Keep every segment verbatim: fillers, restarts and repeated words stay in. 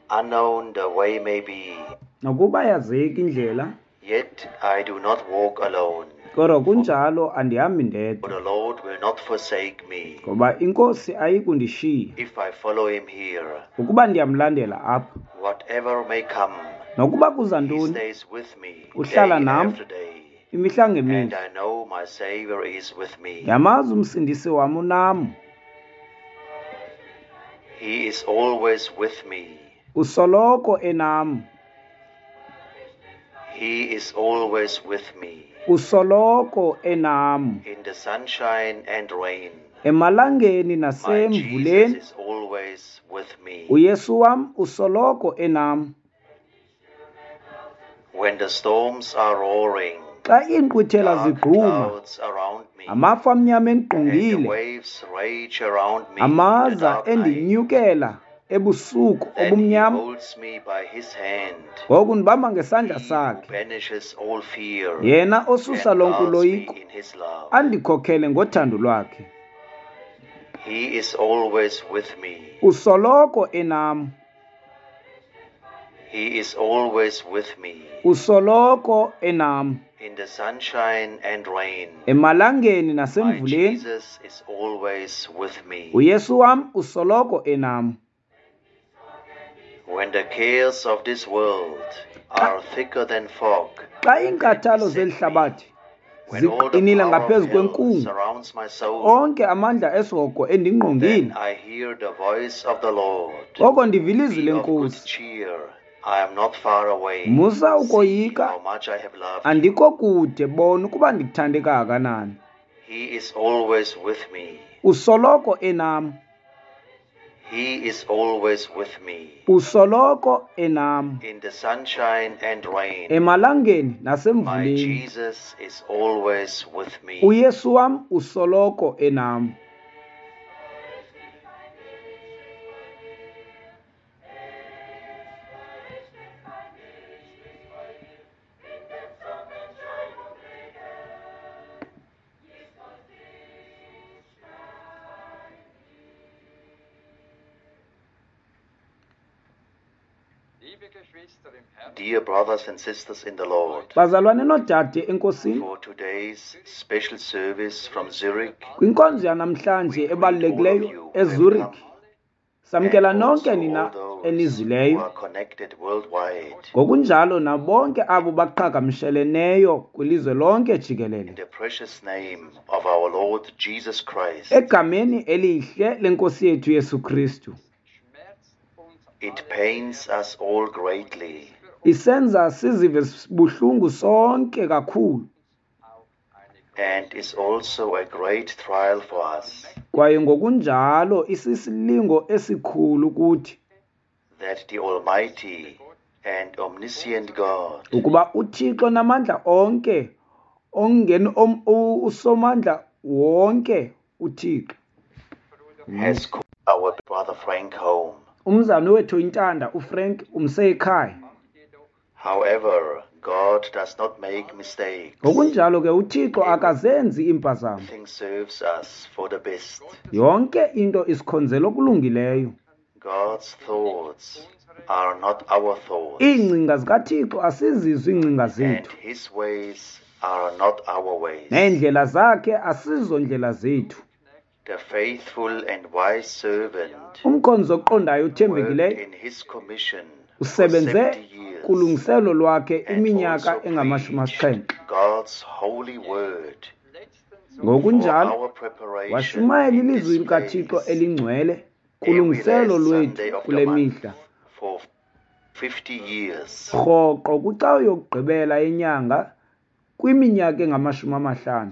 unknown the way may be, nokuba yazeki indlela, yet I do not walk alone. kodwa kunjalo andihambi For ndedwa, the Lord will not forsake me ngoba inkosi ayikundishiya. if I follow him here. Ukuba ndiyamlandela apha, Whatever may come, nokuba kuza he ntoni, stays with me day uhlala nam after day. imihla And ngemihla. I know my Savior is with me. Yamazi umsindisi wam unam, He is always with me. usoloko enam, He is always with me. usoloko enam, In the sunshine and rain, emalangeni my Jesus nasemvuleni. is always with me. uYesu wam usoloko enam. When the storms are roaring, Xa iinkqwithela dark zigquma, clouds around me, amafu amnyama and the endigqungile, waves rage around me in the amaza dark night, endinyukela ebusuku then he obumnyama, holds me by his hand. ngoku ndibamba ngesandla He who sakhe. banishes all fear Yena osusa and lonke guards me uloyiko, in his love. andikhokhele ngothando lwakhe. He is always with me. Usoloko enam, He is always with me. usoloko enam, In the sunshine and rain, emalangeni my nasemvuleni. Jesus is always with me. uYesu wam usoloko enam. When the cares of this world are thicker than fog, Xa iinkathalo zeli hlabathi when all the ziqinile power of ngaphezu hell kwenkungu, surrounds my soul, onke amandla esoko then endingqongile, I hear the voice of the Lord. ngoko ndivile ilizwi Be of good lenkosi. cheer. I am not far away. Musa See ukoyika, how much I have loved you. andikho kude, bona ukuba ndikuthande kangakanani. He is always with me. Usoloko enam, He is always with me. usoloko enam, In the sunshine and rain, emalangeni my nasemvuleni. Jesus is always with me. uYesu wam usoloko enam. Dear brothers and sisters in the Lord, Bazalwane nodade enkosini, for today's special service from Zurich, kwinkonzo yanamhlanje ebalulekileyo eZurich, samkela and nonke also nina all those who enizileyo, are connected worldwide, ngokunjalo nabonke abo baqhagamsheleneyo kwilizwe lonke in jikelele, the precious name of our Lord Jesus Christ. egameni elihle lenkosi yethu Yesu Kristu. It pains us all greatly Isenza sizive buhlungu sonke kakhulu, and is also a great trial for us kwaye ngokunjalo isisilingo esikhulu kuthi that the Almighty and omniscient God ukuba uThixo namandla onke ongeni om- u- usomandla wonke uThixo has called our brother Frank home. umzana wethu intanda uFrank umse ekhaya. However, God does not make mistakes. Ngokunjalo ke uThixo akazenzi impazamo, Everything serves us for the best. yonke into isikhonzela okulungileyo. God's thoughts are not our thoughts, Iingcinga zikaThixo asizizo iingcinga and zethu, his ways are not our ways. neendlela zakhe asizo ndlela zethu. The faithful and wise servant Umkhonzo oqondayo worked uthembekileyo in his commission for usebenze seventy years kulungiselo lwakhe and iminyaka also engamashumi preached asixhenxe. God's holy word for Ngokunjalo our preparation washumayela in ilizwi this likaThixo place elingcwele every kulungiselo last lwethu Sunday of the kule month mihla, for fifty years. rhoqo kwicawe yokugqibela yenyanga kwiminyaka engamashumi amahlanu.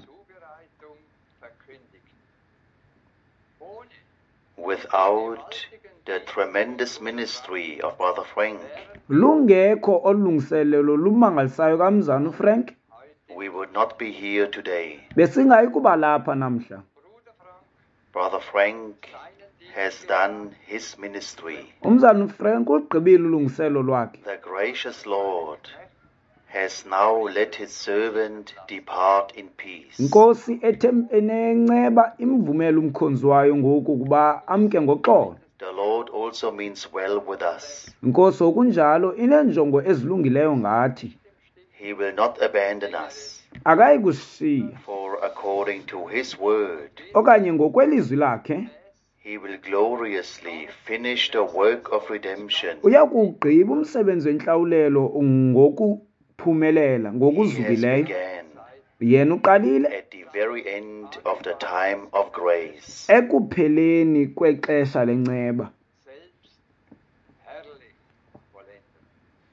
Without the tremendous ministry of Brother Frank, Lungekho olungiselelo lumangalisayo kamzana uFrank, we would not be here today. besingayi kuba lapha namhla. Brother Frank has done his ministry. Umzana uFrank ugqibile ulungiselo lwakhe. The gracious Lord has now let his servant depart in peace. Inkosi ethem enenceba imvumela umkhonzi wayo ngoku kuba amke ngoxolo. The Lord also means well with us. Inkosi okunjalo inenjongo ezilungileyo ngathi. He will not abandon us, Akayi kusishiya. for according to his word, Okanye ngokwelizwi lakhe, he will gloriously finish the work of redemption uyakugqiba umsebenzi wenhlawulelo ngokuphumelela, he has ngokuzukileyo. began Yena uqalile at the very end of the time of grace. ekupheleni kwexesha lenceba. selbst herrlich vollendet.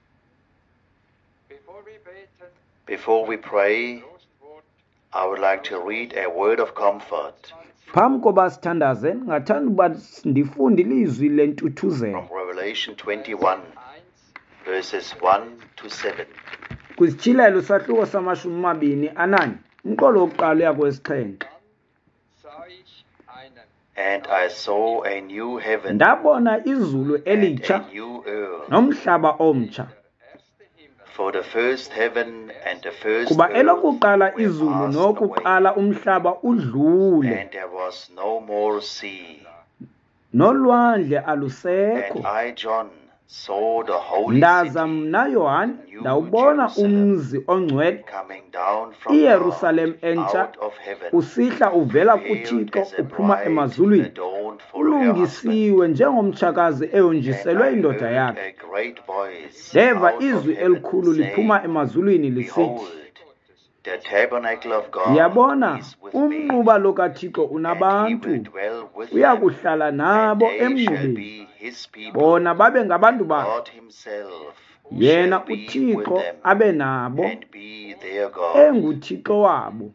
Bevor wir beten, Before we pray, Trostwort I would like to read a word of comfort Phambi koba sithandaze, ngathanda uba ndifunde ilizwi lentuthuzelo from Revelation twenty-one, eins, verses one to seven. kwisitshilelo sahluko samashumi amabini ananye, umqolo wokuqala uya kwesixhenxe. sah ich einen And I saw a new heaven Ndabona izulu and elitsha a new earth, nomhlaba omtsha, erste Himmel for the first heaven and the first kuba earth elokuqala were izulu passed away, nokuqala umhlaba udlule, and there was no more sea. nolwandle And alusekho. I, John, saw the holy Ndaza city mna Yohane ndawubona umzi ongcwele coming down from iYerusalem God entsha out of heaven, usihla uvela prepared kuThixo as a uphuma bride emazulwini, adorned for her husband. ulungisiwe njengomtshakazi And eyonjiselwe I indoda heard yakhe. a great voice Ndeva out of izwi heaven elikhulu liphuma saying, emazulwini lisithi, Behold, the tabernacle of God ndiyabona is with me, umnquba lo kaThixo and he will unabantu, dwell with them, uyakuhlala and nabo they shall emnqubeni, be his people. bona babe ngabantu bakhe, God himself yena shall be with uThixo them, abe nabo, and be their God. enguThixo wabo.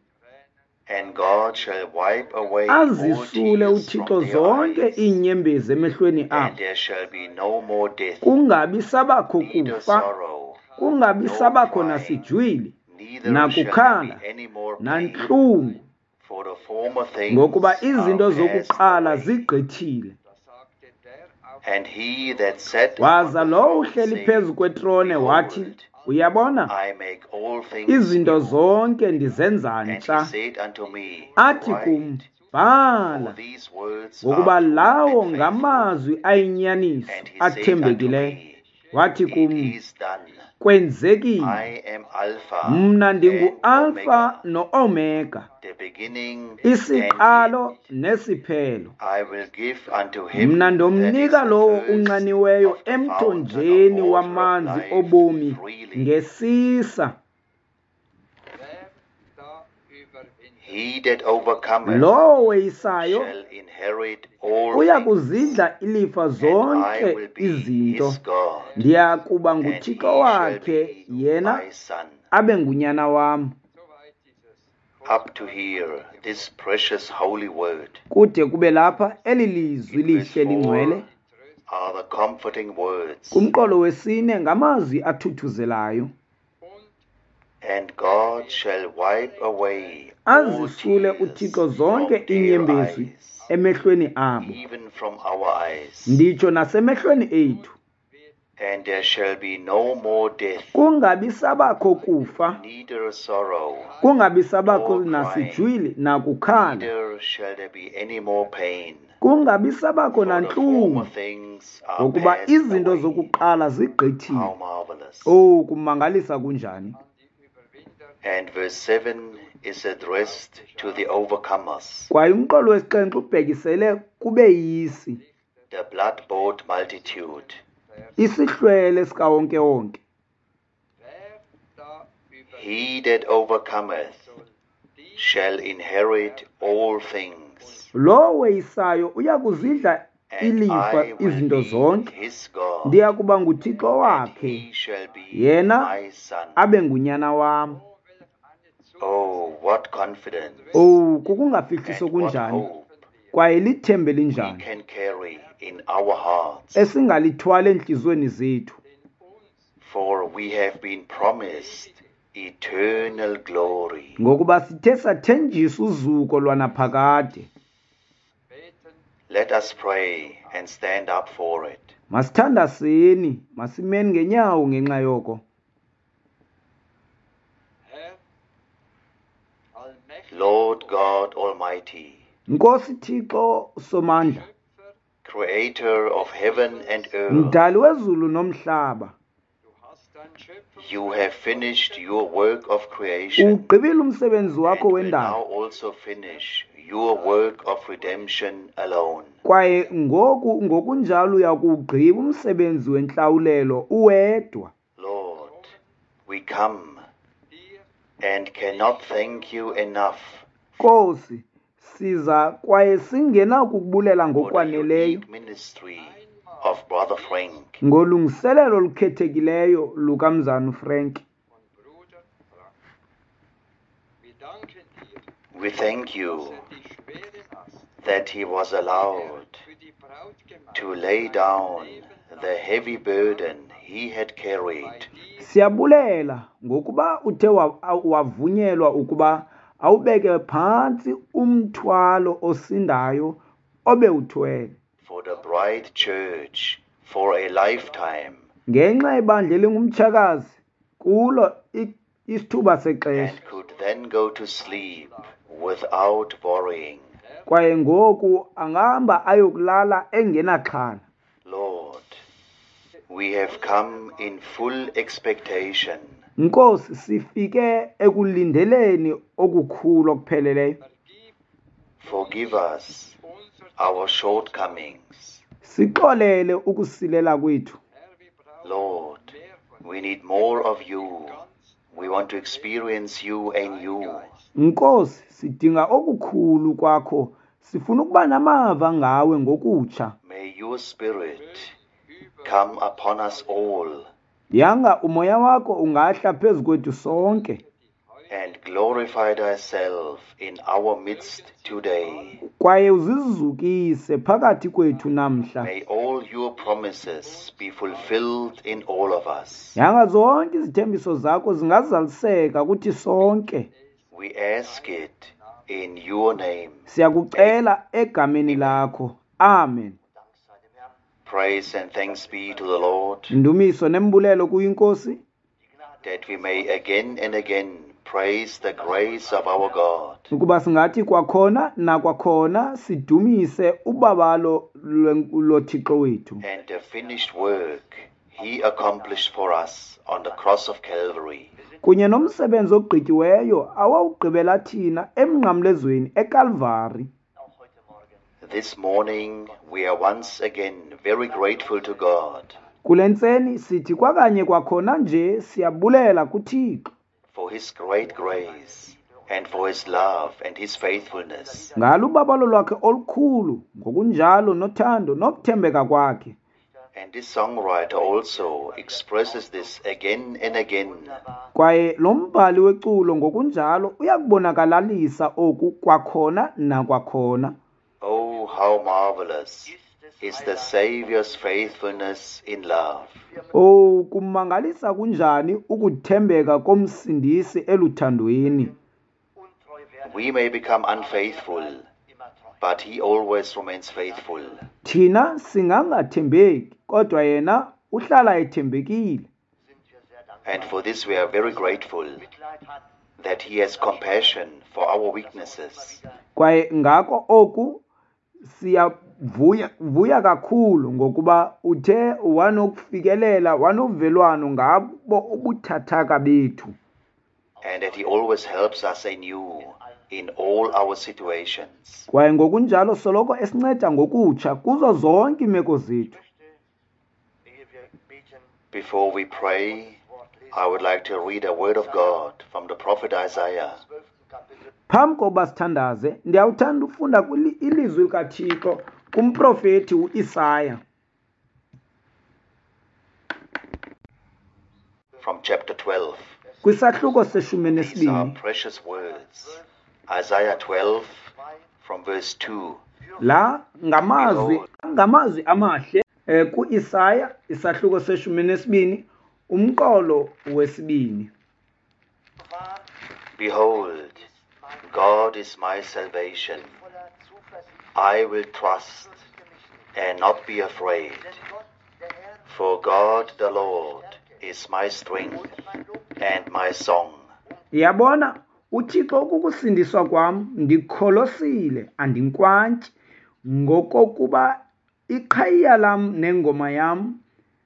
And God shall wipe away all Azisule tears uThixo from their zonke eyes, iinyembezi emehlweni and abo, there shall be no more death, kungabi sabakho neither kufa, sorrow, kungabi no sabakho crying, nasijwili, neither shall there nakukhala, be any more pain, nantlungu, for the former things ngokuba izinto are passed zokuqala away. da zigqithile. sagte der auf And he that sat Waza on the lo throne uhleli said, phezu kwetrone wathi, Behold, uyabona, I make all things izinto new. zonke ndizenza And he ntsha. said unto me, Athi kum, Write, for bhala, these words ngokuba are true lawo and faithful. ngamazwi ayinyaniso And he said unto athembekileyo. me, Wathi It kum, is done. kwenzekile. I am Alpha Mna and ndingu-Alpha Omega, no-Omega, the beginning and the isiqalo end. nesiphelo. I will give unto him Mna that is ndomnika the lowo first unxaniweyo of the fountain of emthonjeni water of wamanzi life obomi freely. ngesisa. wer da überwindet. He that overcometh Lowo weyisayo shall inherit all uya things, kuzidla ilifa and I zonke will be izinto. his God, Ndiya kuba and he nguThixo shall wakhe, be yena my son. abe ngunyana wam. Soweit dieses Up to here, this precious holy word. Kude kube lapha eli lizwi In verse lihle lingcwele. four are the comforting words. Kumqolo wesine ngamazwi athuthuzelayo. und And God shall wipe away all Azisule tears uThixo from zonke their iinyembezi eyes, emehlweni abo, even from our eyes. nditsho nasemehlweni ethu. And there shall be no more death, Kungabi sabakho kufa, neither sorrow, kungabi sabakho nor crying, nasijwili nakukhala, neither shall there be any more pain. kungabi sabakho For the former nantlungu, things are ngokuba passed izinto away. zokuqala How zigqithile. marvelous. Oh, kumangalisa kunjani. an die Überwinder And verse seven is addressed to the overcomers, Kwaye umqolo wesixhenxe ubhekisele kube yisi, the blood-bought multitude. isihlwele sikawonke-wonke. wer da überwindet, He that overcometh soll die shall inherit all things, Lo weyisayo uya kuzidla and ilifa I will izinto be zonke. his God, Ndiya kuba nguThixo and wakhe, he shall be yena my son. abe ngunyana wam. oh, welch eine Zukunft Oh, what confidence Oh, kukungafihliso and what kunjani, hope kwaye lithembe we linjani, can carry in our hearts, esingalithwala enhliziyweni zethu. denn uns for we have been promised eternal glory. Ngokuba sithe sathenjiswa uzuko lwanaphakade. beten, Let us pray and stand up for it. Masithandaseni, masimeni ngenyawo ngenxa yoko. Herr, allmächtig, Lord God Almighty, Nkosi Thixo somandla, Schöpfer Creator of heaven and earth, mdali wezulu nomhlaba, Du hast dein Schöpfungswerk you have finished your work of creation ugqibile umsebenzi wakho and will wendalo, now also finish your work of redemption alone. kwaye ngoku ngokunjalo uyakuwugqiba umsebenzi wentlawulelo uwedwa. Lord, we come dir and cannot thank you enough Nkosi, siza kwaye singenakukubulela for the ngokwaneleyo unique ministry of Brother Frank. ngolungiselelo olukhethekileyo lukaMzana Frank. von Bruder Frank. Wir danken dir, We thank you dass er die schwere Last that he was allowed für die Brautgemeinde to lay sein down Leben the heavy burden he had bei carried dir Siyabulela ngokuba uthe wa- wavunyelwa ukuba awubeke phantsi umthwalo osindayo obewuthwele for the bride church for a lifetime ngenxa yebandla elingumtshakazi kulo i- isithuba sexesha, and could then go to sleep without worrying. kwaye ngoku angahamba ayokulala engenaxhala. Lord, we have come in full expectation Nkosi, sifike ekulindeleni okukhulu okupheleleyo. vergib forgive us unser our shortcomings. Sixolele ukusilela kwethu. Herr, wir brauchen Lord, mehr von we need more of you. ganz We want to experience you anew. Nkosi, sidinga okukhulu kwakho. Sifuna ukuba namava ngawe ngokutsha. May your spirit come upon us all Yanga umoya wakho ungahla phezu kwethu sonke, and glorify thyself in our midst today. kwaye uzizukise phakathi kwethu namhla. May all your promises be fulfilled in all of us. Yanga zonke izithembiso zakho zingazaliseka kuthi sonke. We ask it in your name. Siyakucela egameni lakho. Amen. Praise and thanks be to the Lord, Indumiso nembulelo kuyinkosi, that we may again and again praise the grace of our God ukuba singathi kwakhona nakwakhona sidumise ubabalo lwen- loThixo wethu and the finished work he accomplished for us on the cross of Calvary. kunye nomsebenzi ogqityiweyo awawugqibela thina emnqamlezweni eKalvari. This morning we are once again very grateful to God Kule ntseni sithi kwakanye kwakhona nje siyabulela kuThixo for his great grace and for his love and his faithfulness. ngalo ubabalo lwakhe olukhulu, ngokunjalo nothando nokuthembeka kwakhe. And this songwriter also expresses this again and again. Kwaye lo mbhali weculo ngokunjalo uyakubonakalisa oku kwakhona nakwakhona. Oh, how marvelous is the Savior's faithfulness in love. Oh, kumangalisa kunjani ukuthembeka komsindisi eluthandweni. We may become unfaithful, but he always remains faithful. Thina singangathembeki, kodwa yena uhlala ethembekile. And for this we are very grateful that he has compassion for our weaknesses. Kwaye ngako oku siyavuya vuya kakhulu ngokuba uthe wanokufikelela wanovelwano ngabo ubuthathaka bethu. And that he always helps us anew in all our situations. Kwaye ngokunjalo soloko esinceda ngokutsha kuzo zonke imeko zethu. Before we pray, I would like to read a word of God from the prophet Isaiah. Phambi kokuba sithandaze, ndiyawuthanda ufunda kwili- ilizwi likaThixo kumprofethi uIsaya. From chapter twelve. Kwisahluko seshumi These are nesibini. precious words. Isaiah twelve from verse two. La ngamazwi ngamazwi amahle eh, kuIsaya isahluko seshumi nesibini umqolo wesibini. Behold, God is my salvation. I will trust and not be afraid. For God the Lord is my strength and my song. Yabona uThixo ukukusindiswa kwam, ndikholosile andinkwantyi ngokokuba iqhayiya lam nengoma yam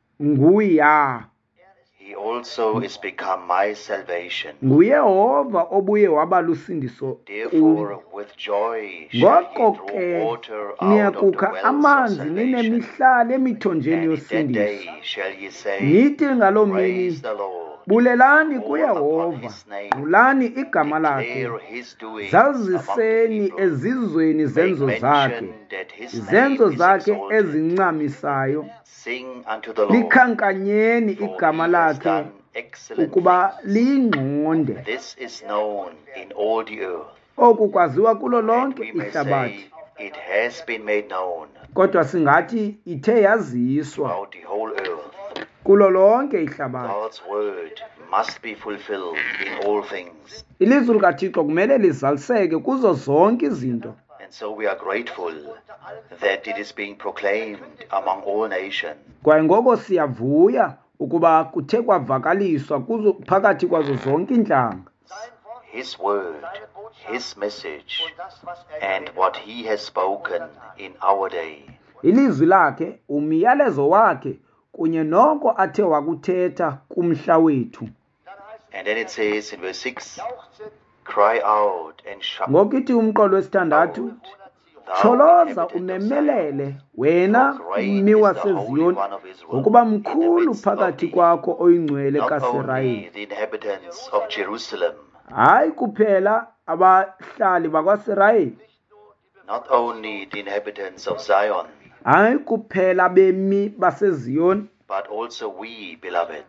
nguya. He also is become my salvation. nguyehova obuye waba lusindiso kum. Therefore, with joy shall he ngoko draw ke water out of the niyakukha wells of amanzi salvation. ninemihlala emithonjeni And in that yosindiso. day shall ye say, nithi ngaloo mini, Praise the Lord, bulelani call kuyehova, upon his name, qulani igama lakhe, declare his doings among the zaziseni people, ezizweni make zenzo zakhe, mention that his izenzo name is zakhe exalted. ezincamisayo. Sing unto the Lord, likhankanyeni for igama he has lakhe done excellent ukuba things. liyingqonde. This is known in all the earth, oku kwaziwa kulo and lonke we may ihlabathi. say it has been made known Kodwa singathi ithe yaziswa throughout the whole earth. kulo lonke ihlabathi. God's word must be fulfilled in all things. Ilizwi likaThixo kumele lizaliseke kuzo zonke izinto. And so we are grateful that it is being proclaimed among all nations. Kwaye ngoko siyavuya ukuba kuthe kwavakaliswa kuzo phakathi kwazo zonke intlanga. His word, his message, and what he has spoken in our day. Ilizwi lakhe, umyalezo wakhe kunye noko athe wakuthetha kumhla wethu. And then it says in verse six, Cry out and shout, Ngokithi umqolo wesithandathu, choloza umemelele wena mmi waseziyoni ukuba mkhulu phakathi kwakho oyingcwele not kaSirayeli. only the inhabitants of Jerusalem, Hayi kuphela abahlali bakwaSirayeli, not only the inhabitants of Zion, hayi kuphela bemi baseziyoni, but also we, beloved,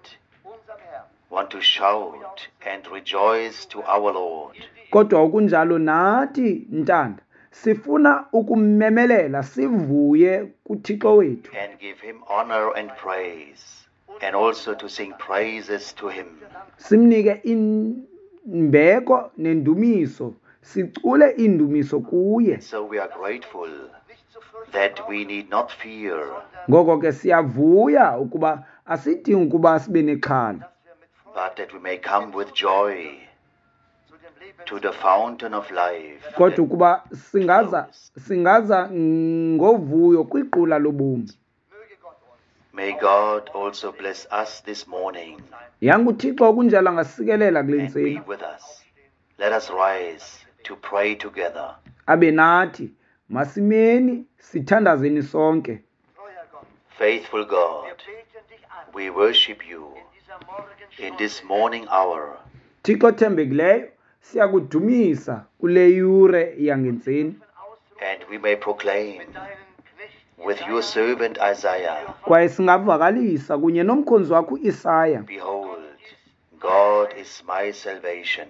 want to shout and rejoice to our Lord. kodwa okunjalo nathi ntanda sifuna ukumemelela sivuye kuThixo wethu And give him honor and praise, and also to sing praises to him. simnike imbeko nendumiso, sicule indumiso kuye. So we are grateful that we need not fear, Ngoko ke siyavuya ukuba asidingi ukuba sibe nexhala, but that we may come with joy to the fountain of life. kodwa ukuba singaza singaza ngovuyo kwiqula lobomi. May God also bless us this morning yanguThixo okunjalo angasikelela kule and be ntseni, with us. Let us rise to pray together. abe nathi masimeni sithandazeni sonke. Faithful God, we worship you in this morning hour. Thixo thembekileyo, siyakudumisa kule yure yangentseni, And we may proclaim with your servant Isaiah, kwaye singavakalisa kunye nomkhonzi wakho Isaya, Behold, God is my salvation.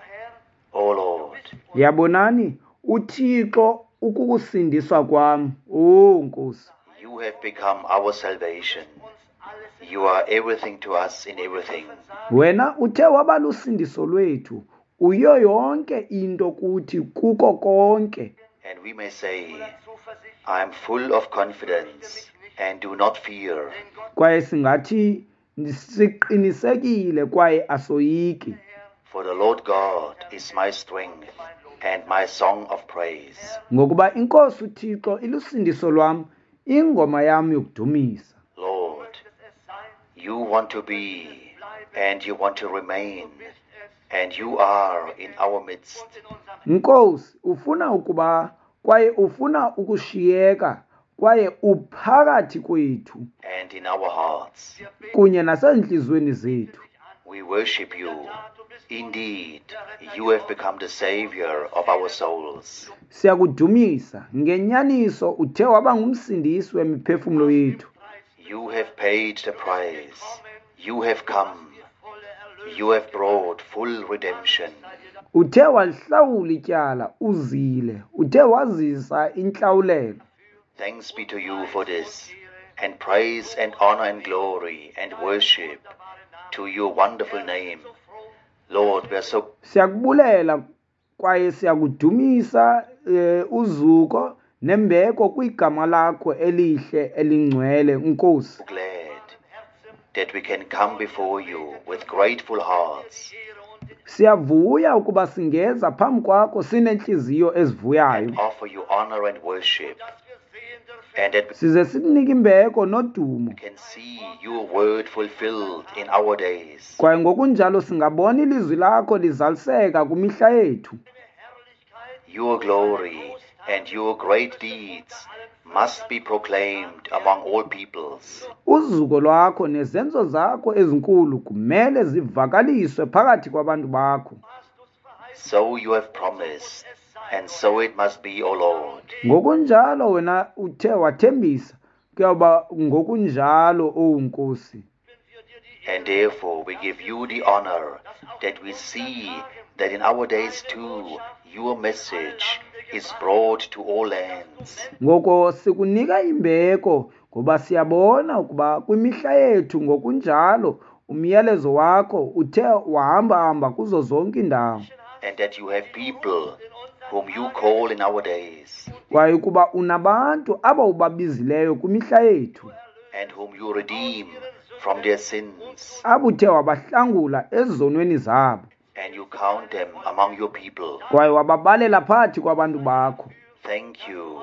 O Lord, yabonani uThixo ukukusindiswa kwam. O Nkosi, you have become our salvation. You are everything to us in everything. wena uthe waba lusindiso lwethu, uyo yonke into kuthi kuko konke. And we may say, I am full of confidence and do not fear, Kwaye singathi siqinisekile kwaye asoyiki, for the Lord God is my strength and my song of praise. ngokuba inkosi uThixo ilusindiso lwam, ingoma yam yokudumisa. Lord, you want to be and you want to remain, and you are in our midst. Nkosi, ufuna ukuba kwaye ufuna ukushiyeka kwaye uphakathi kwethu And in our hearts. kunye nasenhlizweni zethu. We worship you. Indeed, you have become the Savior of our souls. Siyakudumisa, ngenyaniso uthe waba ngumsindisi wemiphefumlo yethu. You have paid the price. You have come. You have brought full redemption. Uthe walihlawula ityala, uzile, uthe wazisa inhlawulelo. Thanks be to you for this, and praise and honor and glory and worship to your wonderful name. Lord, we are so Siyakubulela kwaye siyakudumisa eh, uzuko nembeko kwigama lakho elihle elingcwele, Nkosi. glad that we can come before you with grateful hearts Siyavuya ukuba singeza phambi kwakho sinenhliziyo ezivuyayo, and offer you honor and worship and that size sikunike imbeko nodumo we can see your word fulfilled in our days. kwaye ngokunjalo singabona ilizwi lakho lizaliseka kumihla yethu. Your glory and your great deeds must be proclaimed among all peoples. Uzuko lwakho nezenzo zakho ezinkulu kumele zivakaliswe phakathi kwabantu bakho. So you have promised, and so it must be, O Lord. Ngokunjalo wena uthe wathembisa kuyaba ngokunjalo o Nkosi. And therefore we give you the honor that we see that in our days too your message is brought to all lands. Ngoko sikunika imbeko ngoba siyabona ukuba kwimihla yethu ngokunjalo umyalezo wakho uthe wahamba hamba kuzo zonke indawo. And that you have people whom you call in our days, Kwaye kuba unabantu aba ubabizileyo kwimihla yethu and whom you redeem from their sins, abuthe wabahlangula ezonweni zabo and you count them among your people. kwaye wababalela phakathi kwabantu bakho. Thank you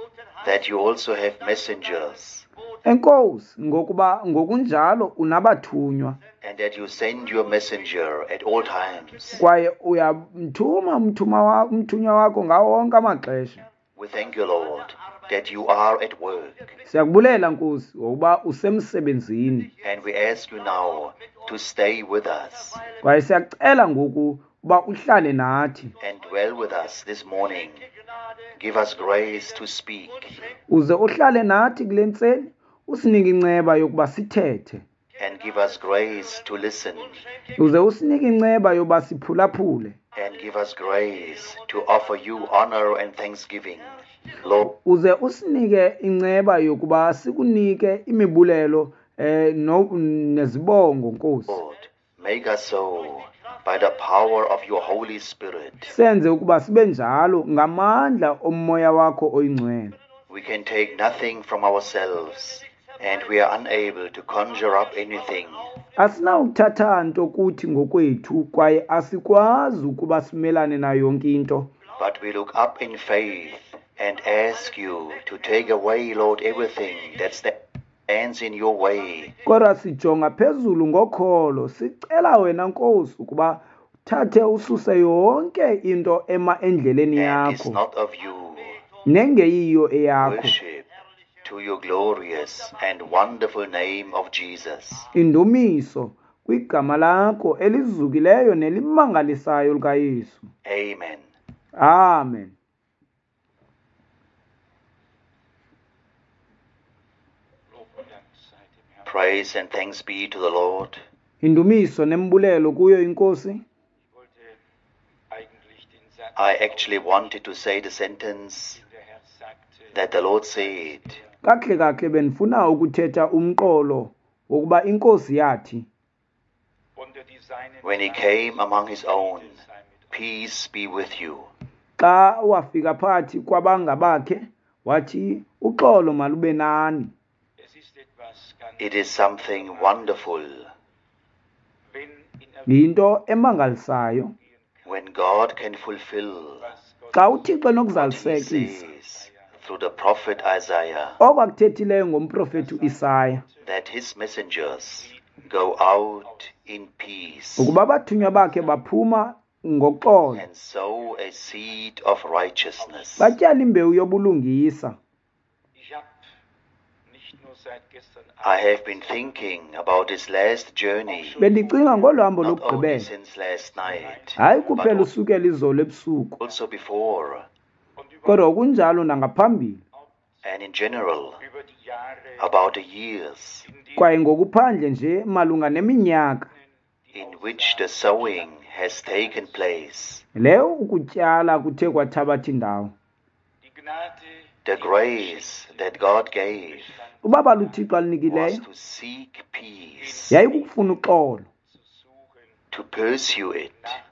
that you also have messengers, Enkosi ngokuba ngokunjalo unabathunywa and that you send your messenger at all times. kwaye uyamthuma umthuma wa umthunywa wakho ngawo wonke amaxesha. We thank you, Lord, that you are at work, Siyakubulela Nkosi ngokuba usemsebenzini and we ask you now to stay with us kwaye siyakucela ngoku uba uhlale nathi and dwell with us this morning. Give us grace to speak, uze uhlale nathi kule ntseni usinike inceba yokuba sithethe and give us grace to listen, uze usinike inceba yokuba siphulaphule and give us grace to offer you honor and thanksgiving. Lord, uze usinike inceba yokuba sikunike imibulelo eh no nezibongo Nkosi. Lord, make us so by the power of your Holy Spirit. Senze ukuba sibe njalo ngamandla omoya wakho oyingcwele. We can take nothing from ourselves, and we are unable to conjure up anything. Asinawuthatha nto kuthi ngokwethu kwaye asikwazi ukuba simelane nayo yonke into. But we look up in faith and ask you to take away, Lord, everything that stands in your way, Kodwa sijonga phezulu ngokholo sicela wena Nkosi ukuba thathe ususe yonke into ema endleleni and is yakho not of you. nengeyiyo eyakho. Worship to your glorious and wonderful name of Jesus. Indumiso kwigama lakho elizukileyo nelimangalisayo likaYesu. Amen. Amen. Praise and thanks be to the Lord. Indumiso nembulelo kuyo Inkosi. I actually wanted to say the sentence that the Lord said, Kakhle kakhle benifuna ukuthetha umqolo wokuba Inkosi yathi when he came among his own, peace be with you. xa wafika phakathi kwabangabakhe wathi uxolo malube nani. It is something wonderful Yinto emangalisayo when God can fulfill xa uThixo what he nokuzalisekisa says through the prophet Isaiah, okwakuthethileyo ngomprofeti Isaya that his messengers go out in peace ukuba abathunywa bakhe baphuma ngoxolo and sow a seed of righteousness. batyala imbewu yobulungisa. I have been thinking about this last journey, Bendicinga ngoluhambo not only lokugqibela since last night, hayi kuphela but usukela izolo ebusuku also before, kodwa kunjalo nangaphambili and in general, about the years kwaye ngokuphandle nje malunga neminyaka in which the sowing has taken place. leyo ukutyala kuthe kwathabatha indawo. The grace that God gave Ubaba luThixo was alinikileyo to seek peace, yayikukufuna uxolo, to pursue it,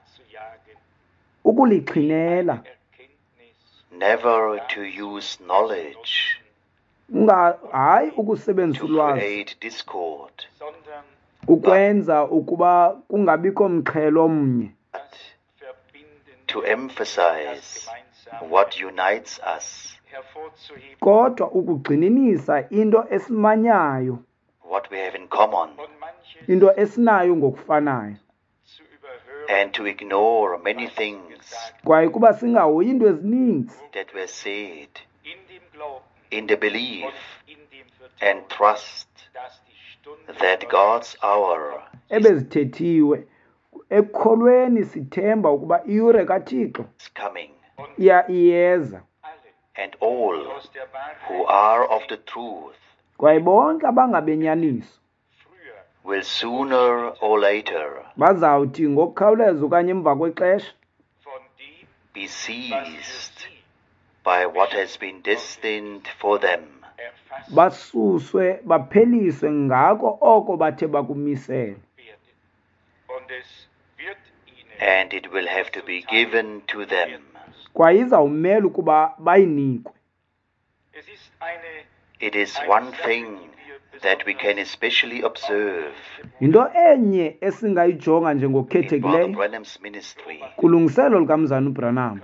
ukulixhinela, never to use knowledge unga hayi ukusebenzisa to ulwazi create discord, ukwenza ukuba kungabikho mqhelo omnye, but to emphasize what unites us hervorzuheben kodwa ukugxininisa into esimanyayo, what we have in common, und manches into esinayo ngokufanayo, zu überhören, and to ignore many things kwaye kuba singahoyi into ezininzi that were said in dem Glauben in the und belief in dem Vertrauen, and trust dass die Stunde that God's hour ebezithethiwe. Ekukholweni sithemba ukuba iyure kaThixo is coming, iya iyeza, alle, and all die aus der who Wahrheit are of the truth kwaye bonke abangabenyaniso früher will sooner or later bazawuthi ngokukhawuleza okanye emva kwexesha von dem, be was für seized sie by what has been destined for them, erfasst basuswe bapheliswe ngako oko bathe bakumisela. werden. Und es wird ihnen and it will have to be given to them. Kwaye izawumela ukuba bayinikwe. Es ist eine It is one thing that we can especially observe Yinto enye esingayijonga in Brother njengokhethekileyo Branham's ministry. kulungiselo lukamzana uBranham.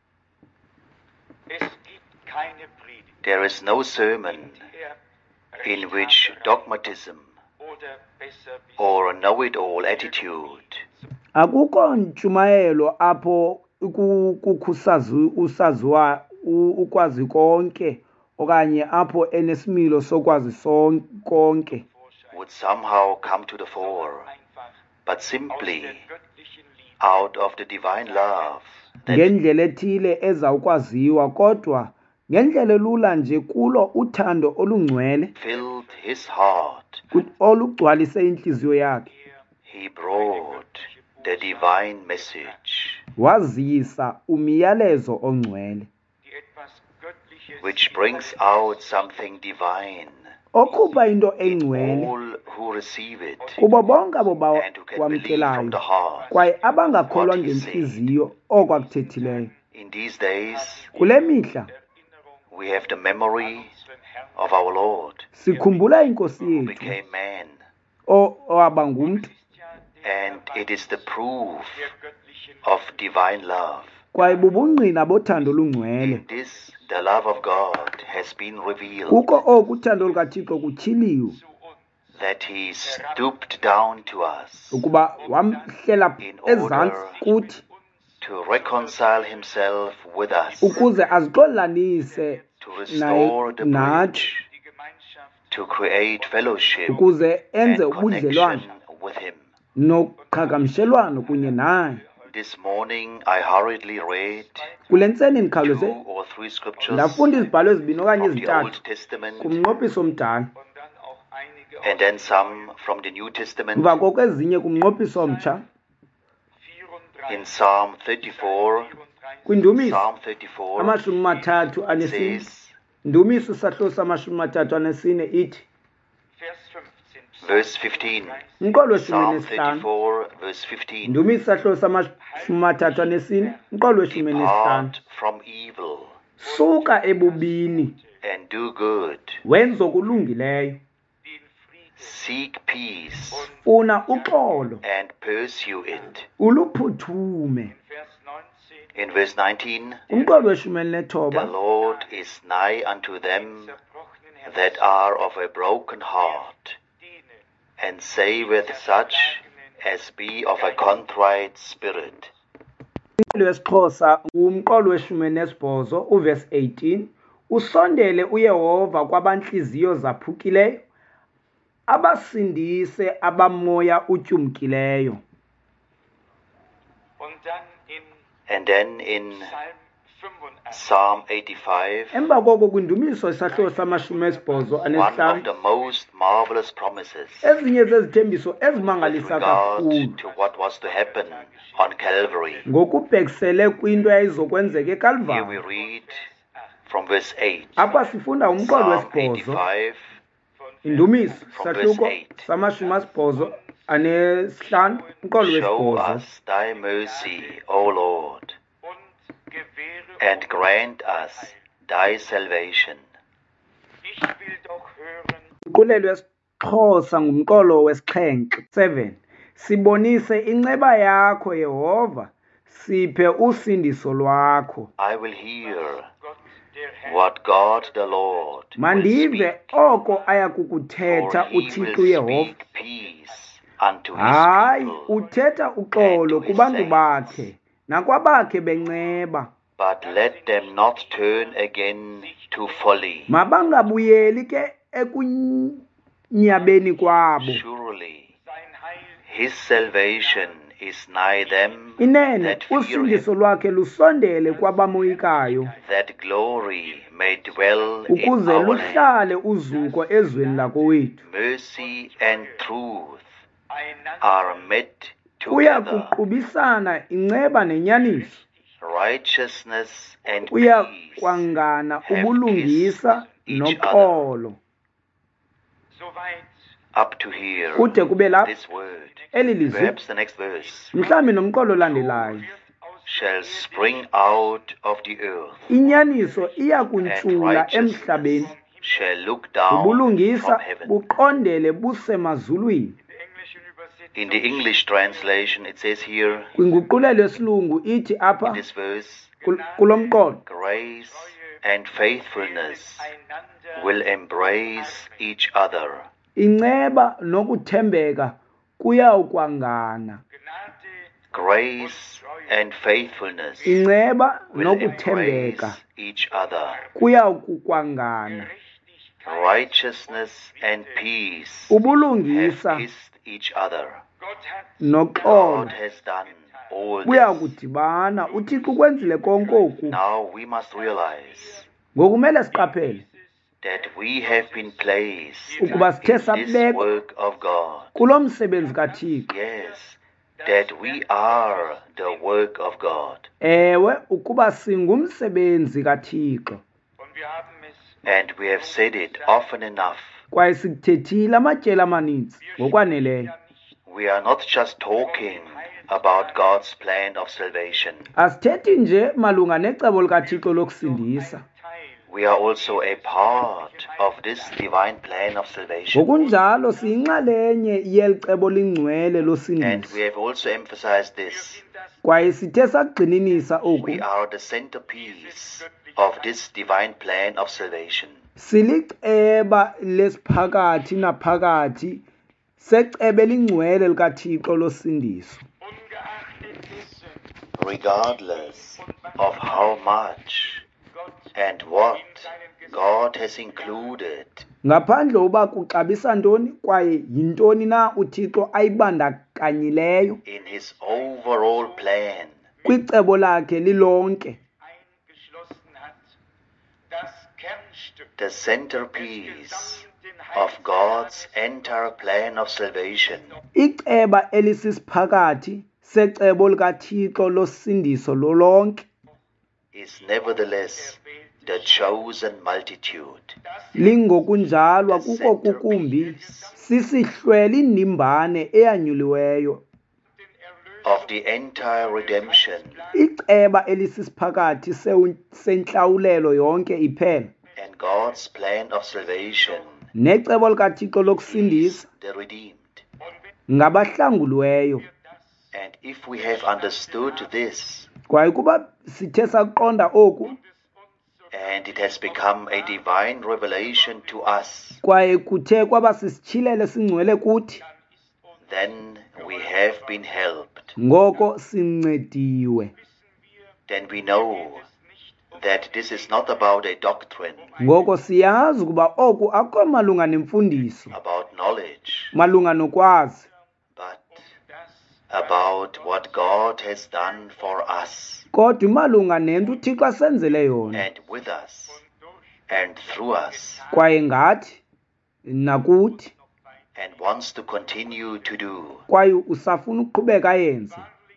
Es gibt keine Predigt, There is no sermon die er in which dogmatism oder besser or a know-it-all attitude Akukho ntshumayelo apho ku- kukho usazi- usaziwa u- ukwazi konke okanye apho enesimilo sokwazi son- konke, would somehow come to the fore, einfach but aus simply der göttlichen Liebe out of the divine love that ngendlela ethile ezawukwaziwa kodwa ngendlela elula nje kulo uthando olungcwele filled his heart. ku- olugcwalise inhliziyo yakhe, He brought the divine message, wazisa umyalezo ongcwele die etwas Göttliches which brings out something divine okhupha into in engcwele all who receive it kubo bonke abo and who can believe from bawamkelayo the heart. kwaye abangakholwa ngentliziyo oko akuthethileyo. In these days, Kule mihla Erinnerung we have the memory unseren Herrn, of our Lord sikhumbula inkosi who yethu became man, o- owaba ngumntu, ist ja der and it is the proof der göttlichen of divine love. kwaye bubungqina bothando olungcwele. In this, the love of God has been revealed, Kuko oku uthando lukaThixo kutyhiliwe zu uns, that He stooped down to us ukuba wamhlela ezantsi kuthi to reconcile Himself with us, ukuze azixolanise to naye restore the nathi, bridge, die Gemeinschaft to create fellowship ukuze and enze ubudlelwane connection with Him. noqhagamshelwano kunye naye. This morning I hurriedly read Kule ntseni two ndikhawuleze or three scriptures ndafunda izibhalo ezibini okanye from the ezintathu Old Testament kumnqophiso omdala, und dann auch einige and then some from the New Testament. emva koko ezinye kumnqophiso omtsha. In Psalm thirty-four, Kwindumiso Psalm thirty-four, amashumi mathathu it anesine, says, ndumiso isahluko samashumi mathathu anesine ithi, verse fifteen, umqolo weshumi Psalm nesihlanu, thirty-four, verse fifteen, ndumiso isahluko samashumi mathathu anesine, umqolo weshumi nesihlanu. depart from evil Suka ebubini and do good, wenza okulungileyo, seek peace funa uxolo and pursue it. uluphuthume. In verse nineteen, Umqolo weshumi the elinethoba, Lord is nigh unto them that are of a broken heart, and saveth such as be of a contrite spirit. umqolo wesiXhosa umqolo weshumi enesibhozo uverse eighteen, usondele uYehova kwabantliziyo zaphukileyo, abasindise abamoya utyumkileyo. Und dann in And then in Psalm fünfundachtzig, Psalm eighty-five, Emva koko kwindumiso isahluko samashumi esibhozo one of anesihlanu, the most marvelous promises ezinye zezithembiso with ezimangalisa regard kakhulu to what was to happen on Calvary. ngokubhekisele kwinto eyayizokwenzeka Here we eKalvari. read from verse eight, Apha sifunda umqolo Psalm wesibhozo, eighty-five, indumiso From verse isahluko eight. samashumi asibhozo anesihlanu, umqolo show wesibhozo. us thy mercy, O Lord, und gewähre and uns grant us thy salvation. Ich will doch hören, Umqulelo wesiXhosa ngumqolo wesixhenxe seven. Sibonise inceba yakho Yehova, siphe usindiso lwakho. I will hear Gott der Herr what God the Lord will mandive speak, oko aya kukuthetha for he uthixo will uyehova speak peace unto his hayi people, uthetha uxolo and to his kubantu saints. bakhe nakwabakhe benceba but let them not turn again to folly. mabangabuyeli ke ekunyabeni kwabo Surely sein Heil his salvation is nigh them inene that fear usindiso him, lwakhe lusondele kwabamoyikayo that glory may dwell in ukuze our land. luhlale uzuko ezweni lakowethu Mercy and truth einander are met uya together. kuqubisana inceba nenyaniso Righteousness and uya peace kwangana have ubulungisa kissed each noxolo soweit up to here. kude kube lapha This word, eli lizwi perhaps the next verse, mhlawumbi nomqolo olandelayo wird aus shall spring out of the earth, inyaniso iya and kuntshula righteousness emhlabeni shall look down from ubulungisa heaven. buqondele busemazulwini der englischen In the Übersetzung English translation, it says here kwinguqulelo yesilungu ithi in apha this verse, kul- kulo mqolo grace and faithfulness einander will embrace each other. inceba nokuthembeka kuyawukwangana Gnade Grace and faithfulness inceba will nokuthembeka embrace each other. kuyawukwangana Gerechtigkeit Righteousness and peace ubulungisa have kissed each other. Gott hat noxolo God has done all kuya this. kudibana uthixo ukwenzile konke oku Now we must realize ngokumele siqaphele that we have been placed ukuba sithe in this sabekwa work of God. kulo msebenzi kathixo Yes, that we are the work of God. ewe ukuba singumsebenzi kathixo und wir haben es And we have said it often enough. kwaye sikuthethile amatyeli amanintsi ngokwaneleyo We are not just talking about God's plan of salvation. asithethi nje malunga necebo likathixo lokusindisa Teil We are also a part of this divine plan of salvation. ngokunjalo siyinxalenye yeli cebo lingcwele And losindiso we have also emphasized this. kwaye sithe sagxininisa oku We are the centerpiece of this divine plan of salvation. siliceba lesiphakathi naphakathi secebe lingcwele likathixo losindiso ungeachtet dessen Regardless of how much Gott and what God has included ngaphandle uba kuxabisa ntoni kwaye yintoni na uthixo ayibandakanyileyo in his overall plan, kwicebo lakhe lilonke eingeschlossen hat, das Kernstück the centerpiece of God's entire plan of salvation iceba elisisiphakathi secebo likathixo losindiso lolonke is nevertheless the chosen multitude, lingokunjalwa kuko kukumbi sisihlwela indimbane eyanyuliweyo of the entire redemption iceba elisisiphakathi sewu- sentlawulelo yonke iphela and God's plan of salvation necebo likathixo is lokusindisa the redeemed. ngabahlanguliweyo And if we have understood this, kwaye kuba sithe saqonda oku and it has become a divine revelation to us, kwaye kuthe kwaba sisitshilele singcwele kuthi then we have been helped. ngoko sincediwe Then we know that this is not about a doctrine, ngoko siyazi ukuba oku akho malunga nemfundiso about knowledge, malunga nokwazi but about what God has done for us kodwa malunga nento uthixo asenzele yona and with us and through us, kwaye ngathi nakuthi and wants to continue to do. kwaye usafuna ukuqhubeka ayenze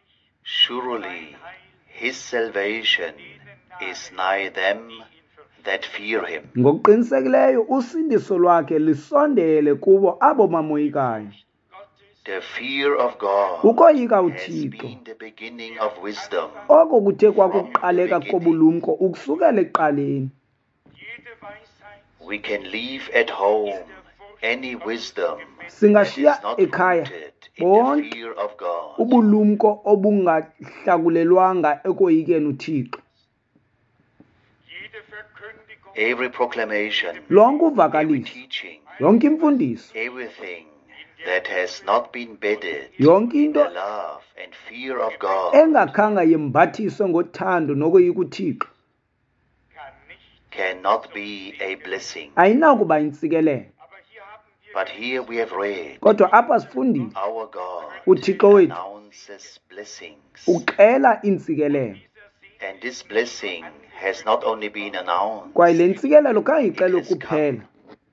Surely his salvation is nigh them that fear him. ngokuqinisekileyo usindiso lwakhe lisondele kubo abo bamoyikayo The fear of God ukoyika has uthixo been the beginning of wisdom. oko kuthe kwakuqaleka kobulumko ukusukela ekuqaleni jede Weisheit We can leave at home any wisdom that is singashiya not ekhaya rooted in the bonke fear of God. ubulumko obungahlakulelwanga ekoyikeni uthixo jede Verkündigung Every proclamation, lonke every uvakaliso, teaching, yonke imfundiso, everything that has not been bedded yonke in the into love and fear of God engakhanga yembathiswe ngothando nokoyika uThixo kann nicht. cannot be a blessing. ayinakuba yintsikelelo. Aber hier haben wir But here we have read, Kodwa apha sifundile our God uThixo wethu announces blessings. uxela intsikelelo, And this blessing has not only been announced, kwaye le ntsikelelo khange ixelwe kuphela,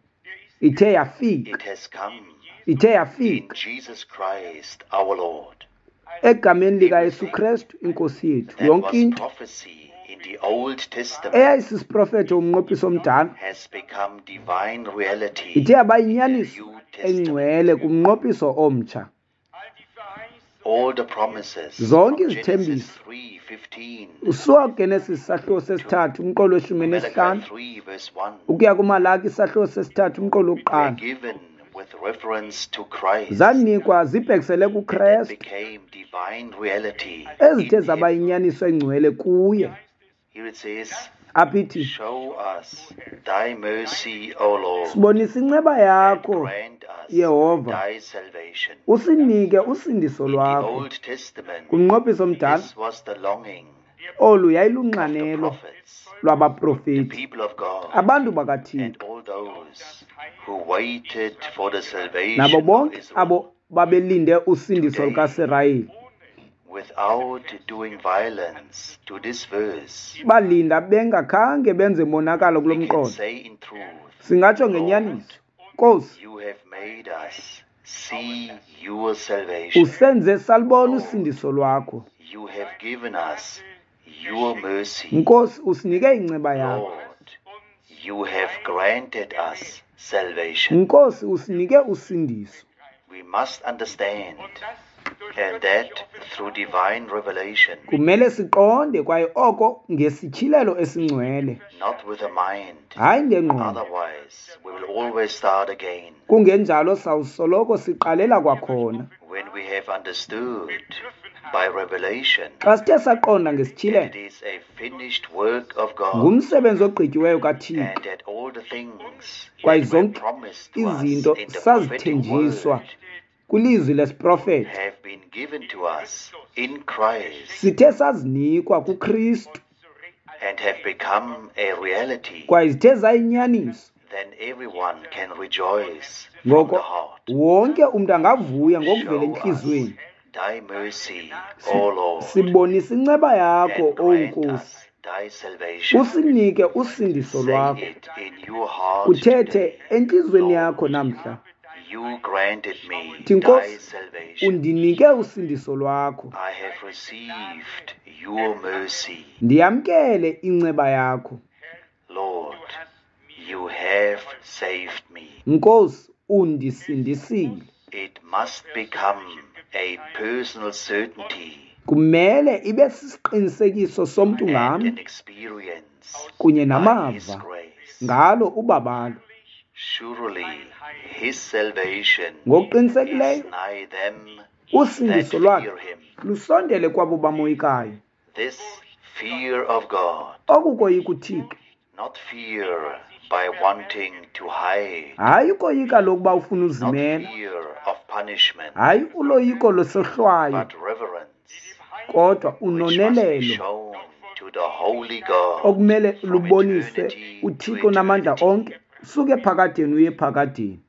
ithe yafika, it has come ithe in yafika Jesus Christ our Lord. egameni likaYesu Kristu inkosi yethu. That Yonke was into prophecy in the Old Testament eyayisisiprofetho umnqophiso omdala has become divine reality ithe yaba in the yinyaniso New Testament. engcwele kumnqophiso omtsha. all die Verheißungen All the promises Zonke from Genesis izithembiso three fifteen, usuka kuGenesis isahluko sesithathu umqolo weshumi Malachi nesihlanu three verse one, ukuya kuMalaki isahluko sesithathu umqolo were wokuqala given with reference to Christ. zanikwa zibhekisele And that kuKristu became divine reality. ezithe in zaba him. yinyaniso engcwele kuye. Here it says, Aphithi show us thy mercy, O Lord, sibonisa inceba and yakho grant us Yehova, thy salvation. usinike usindiso In the lwakho. Old Testament, Kumnqophiso omdala this was the longing olu of the yayilunxanelo prophets, the lwabaprofethi, people of God, abantu and bakaThixo, all those who waited for the nabo salvation of bonke Israel abo babelinde usindiso Today, lukaSirayeli, without doing violence to this verse. balinda bengakhange benze monakalo kulo We can mqondo. say in truth, Singatsho ngenyaniso, Nkosi, you have made us see your salvation. usenze salibona usindiso lwakho. You have given us your mercy. Nkosi, usinike inceba yakho. Lord, you have granted us salvation. Nkosi, usinike usindiso. We must understand, das durch and that through divine revelation, Kumele siqonde kwaye oko ngesitshilelo esingcwele, not with the mind. hayi ngengqondo. Otherwise, we will always start again. Kungenjalo sawusoloko siqalela kwakhona. When we have understood by revelation Xa sithe saqonda that ngesitshilelo, it is a finished work of God, ngumsebenzi ogqityiweyo kaThixo, and that all the things kwaye that were zonke promised to us izinto in the prophetic sazithenjiswa word kwilizwi lesiprofethi, have been given to us in Christ sithe sazinikwa kuKristu, and have become a reality, kwaye zithe zayinyaniso. then everyone can rejoice from Ngoko the heart. wonke umntu angavuya ngokuvela Show us entliziyweni. thy mercy, O Lord, Sibonisa inceba yakho, and o grant Nkosi, us thy salvation. usinike usindiso Say lwakho. it in your heart Uthethe today. entliziyweni yakho namhla, You granted me Thi, thy Nkosi, salvation. undinike usindiso lwakho. I have received your mercy. Ndiyamkele inceba yakho. Lord, you have saved me. Nkosi, undisindisile. It must become a personal certainty Kumele ibe sisiqinisekiso somntu and ngamnye an experience kunye by His namava grace. ngalo ubabalo. Surely His salvation is Ngokuqinisekileyo nigh them that usindiso lwakhe fear Him. lusondele kwabo bamoyikayo. This fear of God, Okukoyika uThixo, not fear by wanting to hide, hayi ukoyika lokuba ufuna not uzimela, fear of punishment, hayi uloyiko losohlwayo, but reverence, kodwa which must be unonelelo shown to the Holy God okumele from lubonise eternity to uThixo namandla eternity. onke suke phakadeni uye phakadeni.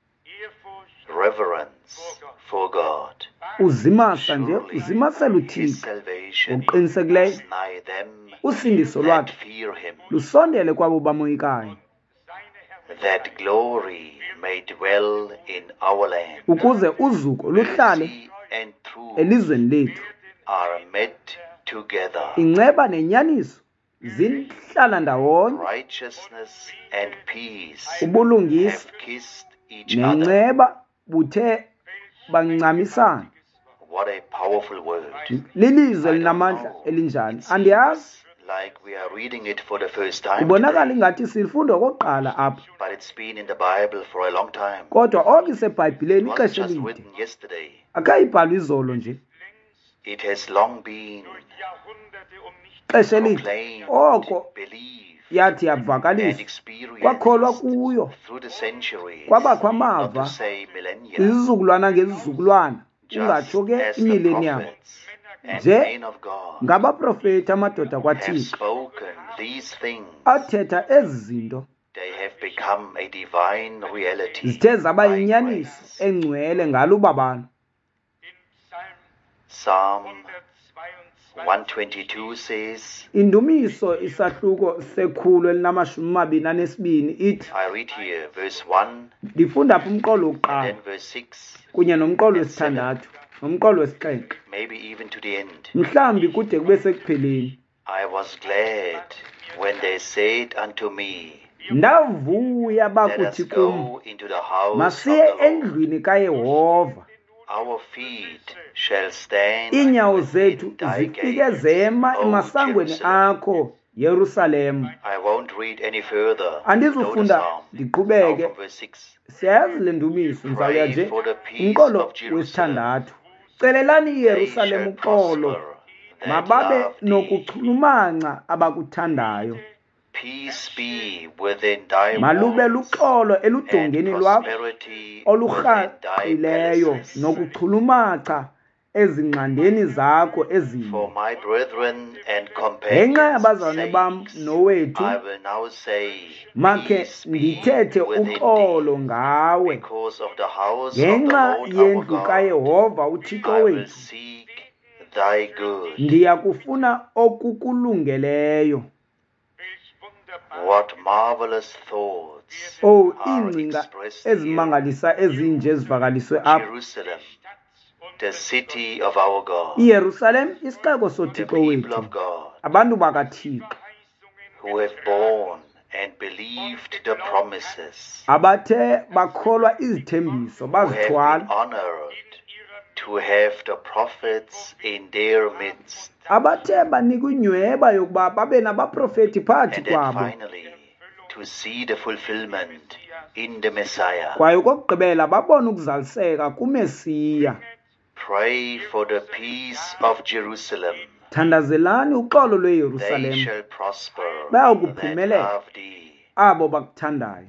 Reverence for God. Uzimasa nje, Surely uzimasela His uThixo. salvation Ngokuqinisekileyo is nigh them usindiso that lwakhe fear Him, lusondele kwabo bamoyikayo, that glory may dwell in our land. ukuze uzuko luhlale Mercy and truth elizweni lethu. are met together. Inceba nenyaniso zihlala ndawonye, Righteousness and peace ubulungisa have kissed each other. nenceba buthe bancamisana. What a powerful word. Lilizwe I don't linamandla know. elinjani, It andiyazi. seems like we are reading it for the first time Kubonakala today, ingathi silifunda okokuqala apha, but it's been in the Bible for a long time. kodwa oku It isebhayibhileni wasn't ixesha just elide, written yesterday. akayibhalwa izolo nje, It has long been Jahrhunderte um nicht ixesha elide. proclaimed, Oko believed, yathi and yavakaliswa experienced kwakholwa kuyo through the centuries, kwabakho not to amava say millennia, izizukulwana ngezizukulwana just ungatsho ke as the imillennium prophets and nje men of God ngabaprofeti amadoda have kwathixo spoken these things. athetha ezi zinto They have become a divine reality zithe zaba by yinyaniso grace. engcwele ngalo babani. Psalm one twenty-two says, Indumiso isahluko sekhulu elinamashumi amabini anesibini ithi, I read here verse one ndifunda apha umqolo and wokuqala then verse six, kunye nomqolo wesithandathu nomqolo wesixhenxe, maybe even to the end. mhlawumbi kude kube sekupheleni. I was glad when they said unto me, Ndavuya let us bakuthi kum, go into the house of masiye the Lord. endlwini kayehova, Our feet shall stand iinyawo within zethu thy zifike gates, zema O emasangweni Jerusalem. akho Yerusalem. I won't read any further. You know the Andizufunda psalm. Now ndiqhubeke, from verse six. siyazi le ndumiso, ndizawuya Pray nje for the peace umqolo of Jerusalem. wesithandathu. Celelani They iYerusalem shall uxolo, prosper that mababe love thee. nokuchulumanca abakuthandayo. Peace be within thy Malube walls, luxolo and eludongeni lwakho prosperity within thy olurhaqileyo palaces. nokuchulumaca ezinqandeni zakho For ezimbi. my brethren and Ngenxa companions' yabazalwane bam sakes, nowethu, I will now say, makhe peace be ndithethe within uxolo thee. ngawe. Because of the house of the Ngenxa Lord our yendlu God, kaYehova uThixo I will wethu, seek thy good. ndiyakufuna okukulungeleyo. What marvelous thoughts Oh, are iingcinga expressed here. ezimangalisa ezinje ezivakaliswe apha. Jerusalem, the city of our God, iYerusalem isixeko the soThixo people wethu, of God, abantu bakaThixo who have borne and believed the promises, abathe bakholwa izithembiso who have been bazithwala, honored to have the prophets in their midst, abathe banikwa inyweba yokuba babe nabaprofeti phathi and then kwabo, finally to see the fulfillment in the Messiah. kwaye okokugqibela babone ukuzaliseka kuMesiya. Pray for the peace of Jerusalem. Thandazelani uxolo They lweYerusalem, shall prosper Baya that kuphumelela love thee. abo bakuthandayo.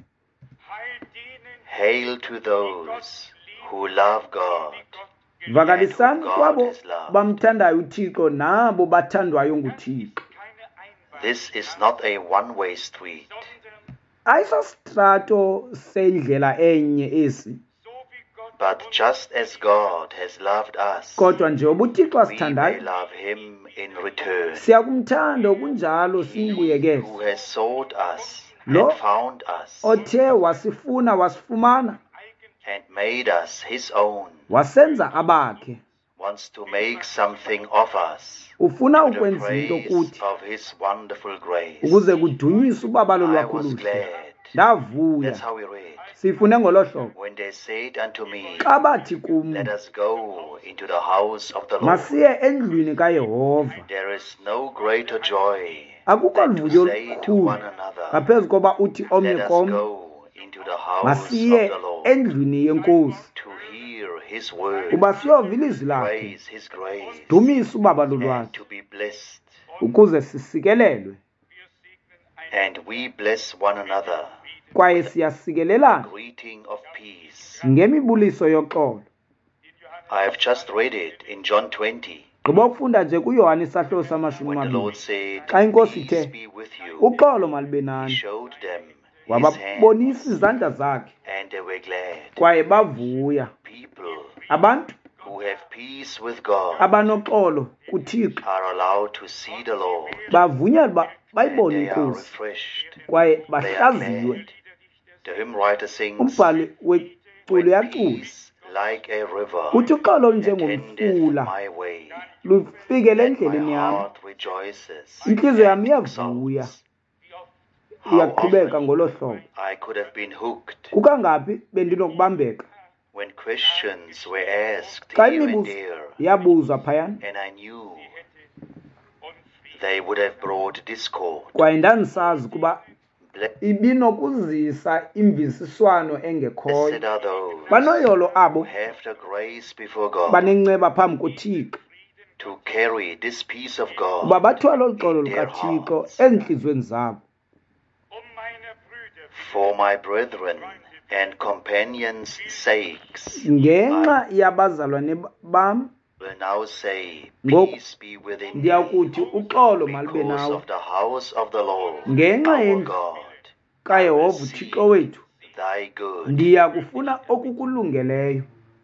Hail to those who love God. Vakalisani kwabo bamthandayo uThixo nabo bathandwayo nguThixo. This is not a one-way street. Ayisositrato sendlela enye esi, But just as God has loved us, kodwa njengoba uThixo we may asithandayo, love him in return. siyakumthanda okunjalo He simbuyekeze. who has sought us Lo and found us othe wasifuna wasifumana and made us his own wasenza abakhe, wants to make something of us ufuna to the ukwenza into praise kuthi of his wonderful grace. ukuze kudunyiswe ubabalo I lwakho was luhle. glad. Ndavuya, That's how we read. sifunde ngolo hlobo, When they said unto me, xa bathi kum, let us go into the house of the Lord. masiye endlwini kaYehova. There is no greater joy Akukho than to luvuyo say to olukhulu one another, ngaphezu koba uthi omnye let us komnye, go into the house masiye of the Lord endlwini yenkosi to hear his word, uba siyovila izwi lakhe, praise his grace, dumise ubabalo and lwakhe, to be blessed. ukuze sisikelelwe. And we bless one another. Kwaye siyasikelelana Greeting of peace. ngemibuliso yoxolo. I have just read it in John twenty Gqiba ukufunda nje kuYohane isahluko samashumi when the Lord amabini. said, Xa inkosi peace ithe, be with you. uxolo malube He nani, showed them his wababonisa hands, izandla zakhe, and they were glad. kwaye bavuya. People Abantu who have peace with God abanoxolo kuThixo are allowed to see the Lord, bavunyelwa uba and bayibone they are inkosi, refreshed. kwaye They are bahlaziwe. glad. The hymn writer sings, Umbhali weculo when uyacula peace like a river uthi uxolo attendeth njengomfula my way, lufikele then my endleleni yam, heart rejoices inhliziyo yam and iyavuya. exults. How Iyaqhubeka often ngolo hlobo. I could have been hooked Kukangaphi bendinokubambeka when questions were asked xa here and imibuzo there, yabuzwa phayana, and I knew they would have brought discord. kwaye ndandisazi kuba Blessed ibinokuzisa imvisiswano engekhoyo. are those Banoyolo who abo have the grace before God banenceba phambi koThixo to carry this peace of uba God bathwale olu xolo in their lukaThixo hearts. ezintliziyweni zabo. For my brethren and companions' sakes, ngenxa yabazalwane bam I will now say, Ngoku, peace be within thee, ndiyakuthi uxolo malube because nawe of the house of the Lord, ngenxa our yendlu God, I kayehova will uthixo seek wethu thy good. ndiyakufuna okukulungeleyo.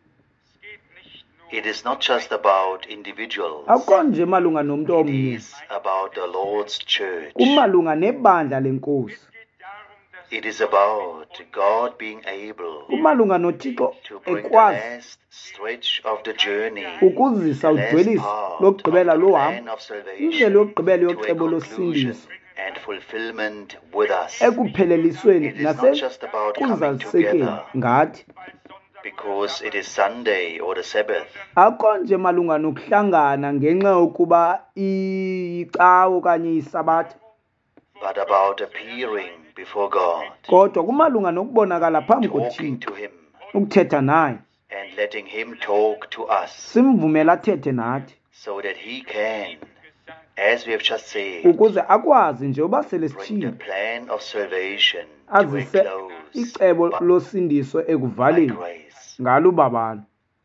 It is not just about individuals. Akukho nje malunga nomntu It omnye, is about the Lord's church. kumalunga nebandla lenkosi, It is about God being able kumalunga nothixo to bring the ekwazi last stretch of the journey, ukuzisa the last udweliso part of lokugqibela the lohambo, plan of salvation, indlela yokugqibela to a yocebo conclusion losindiso, and fulfillment with us. ekuphelelisweni It is not just about coming nasekuzazisekeni together ngathi. because it is Sunday or the Sabbath. Akukho nje malunga nokuhlangana ngenxa yokuba icawa okanye isabatha, But about appearing before God, kodwa kumalunga nokubonakala phambi talking kothixo, to Him, ukuthetha naye, and letting Him talk to us, simvumele athethe nathi, so that He can, as we have just said, ukuze akwazi nje uba sele bring the sitshile plan of salvation to a azise close icebo by losindiso by ekuvaleni grace. ngalo ubabalo.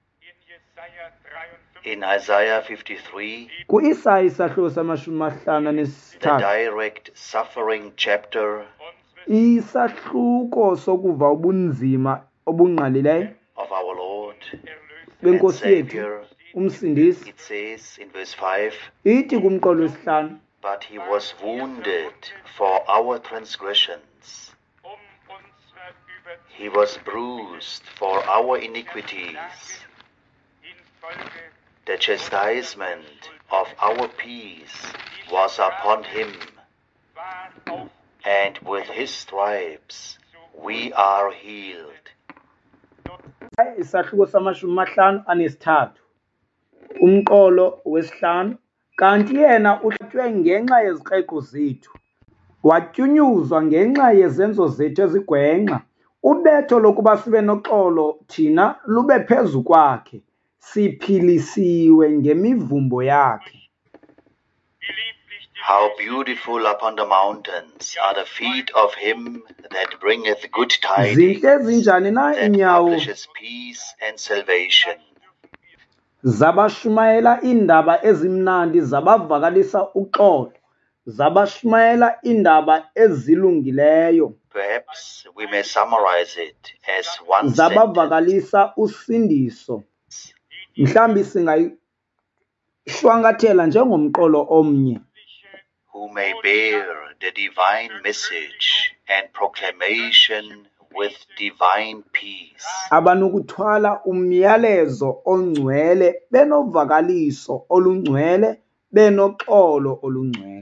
In Isaiah fifty-three, Ku-Isaya isahluko samashumi amahlanu the anesithathu, direct suffering chapter isahluko sokuva ubunzima obungqalileyo of our Lord and benkosi yethu Savior, umsindisi, it says in verse five, ithi kumqolo wesihlanu, but He was wounded for our transgressions, He was bruised for our iniquities. The chastisement of our peace was upon Him, and with His stripes we are healed. isahluko samashumi amahlanu anesithathu, umqolo wesihlanu, kanti yena uhlatywe ngenxa yezikreko zethu, watyunyuzwa ngenxa yezenzo zethu ezigwenxa, ubetho lokuba sibe noxolo thina lube phezu kwakhe, siphilisiwe ngemivumbo yakhe. How beautiful upon the mountains are the feet of Him that bringeth good tidings, Zintle zinjani na that inyawo publishes peace and salvation. zabashumayela iindaba ezimnandi, zabavakalisa uxolo, zabashumayela iindaba ezilungileyo, Perhaps we may summarize it as one sentence. zabavakalisa usindiso. Mhlambi singayishwankathela njengomqolo omnye, Who may bear the divine message and proclamation with divine peace. abanokuthwala umyalezo ongcwele, benovakaliso olungcwele, benoxolo olungcwele.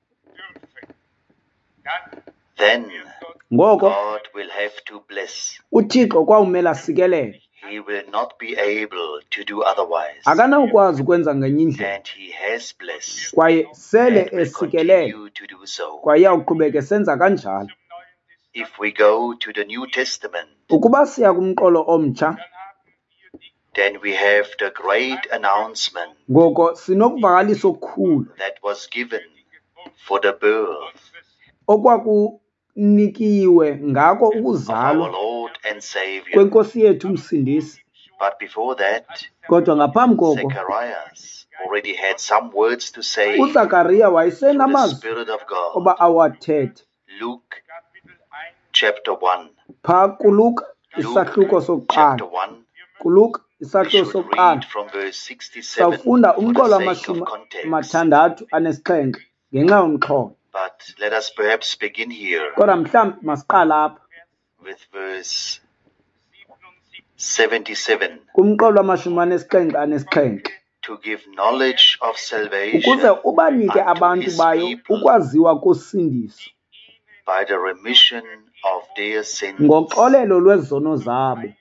Then Ngoko God will have to bless. uthixo kwawumela sikelele, He will not be able to do otherwise. akanawukwazi ukwenza ngenye indlela, And He has blessed kwaye sele and will esikelele, continue to do so. kwaye uyawuqhubeka esenza kanjalo. If we go to the New Testament, Ukuba siya kumqolo omtsha, then we have the great announcement ngoko sinokuvakalisa okukhulu that was given for the birth okwakunikiwe ngako of our ukuzalwa Lord and Savior. kwenkosi yethu umsindisi. But before that, Kodwa ngaphambi koko Zacharias already had some words to say uZakariya through the wayesenamazwi Spirit of God. oba awathethe. Luke chapter one. Phaa kuLuka Luke isahluko chapter sokuqala, one. kuLuka We isahluko should sokuqala read from verse sixty-seven sawufunda for umqolo the sake wamashumi of context. mathandathu anesixhenxe ngenxa yomxholo. But let us perhaps begin here Kodwa mhlawumbi masiqala apha with verse seventy-seven. kumqolo wamashumi anesixhenxe anesixhenxe, To give knowledge of salvation ukuze ubanike unto abantu his bayo people ukwaziwa kosindiso by the remission of their sins. ngoxolelo lwezono zabo,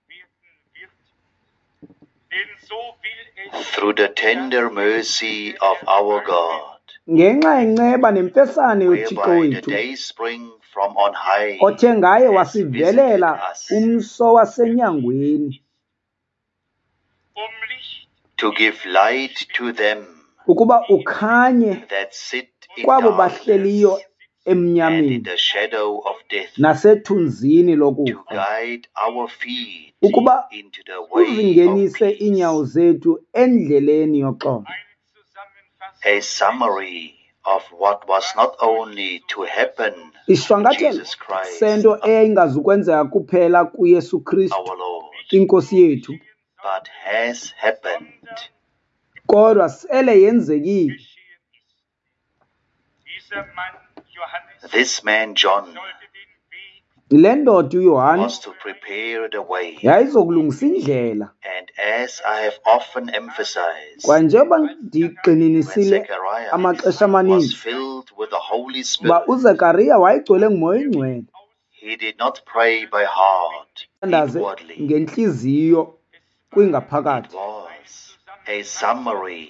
Through the tender mercy of our God, ngenxa yenceba nemfesane yothixo whereby the wethu, day spring from on high othe ngaye has wasivelela visited us, umso wasenyangweni, to give light to them ukuba ukhanye that sit in kwabo darkness bahleliyo and in emnyameni the shadow of death, nasethunzini to lokufa, guide our feet ukuba into the way of uzingenise iinyawo peace. zethu endleleni yoxolo. A summary of what was not only to happen to Ishwankathelo Jesus Christ, sento eyayingazukwenzeka kuphela kuYesu Kristu our Lord, inkosi yethu, but has happened. kodwa sele yenzekile. This man John Le ndoda uYohane was to prepare the way. yayizokulungisa indlela. And as I have often emphasized, Kwanjengoba when ndigxininisile Zechariah amaxesha was amaninzi filled with the Holy uba Spirit, uZekariya wayegcwele ngumoya oyingcwele, he did not pray by heart andaze inwardly. ngentliziyo It kwingaphakathi. was a summary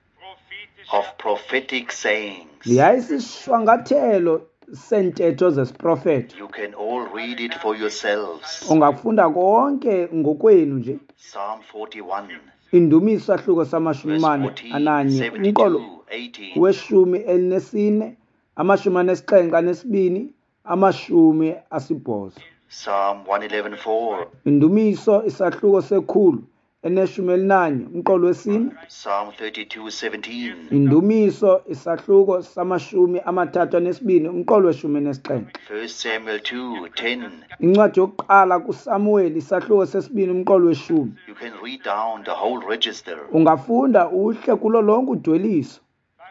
of prophetic sayings. Yayisishwankathelo sentetho zesiprofeto. You can all read it for yourselves. Ungafunda konke ngokwenu nje. Psalm forty-one, Indumiso ahluko samashumi verse mane fourteen, ananye, umqolo seventy-two, eighteen. weshumi elinesine, amashumi anesixhenxe anesibini, amashumi asibhozo. Psalm one eleven, four. Indumiso isahluko sekhulu eneshumi elinanye, umqolo wesine. Psalm thirty-two, seventeen. Indumiso isahluko samashumi amathathu anesibini, umqolo weshumi enesixhenxe. First Samuel two, ten. Incwadi yokuqala kuSamuel isahluko sesibini, umqolo weshumi. You can read down the whole register. Ungafunda uhle kulo lonke udweliso.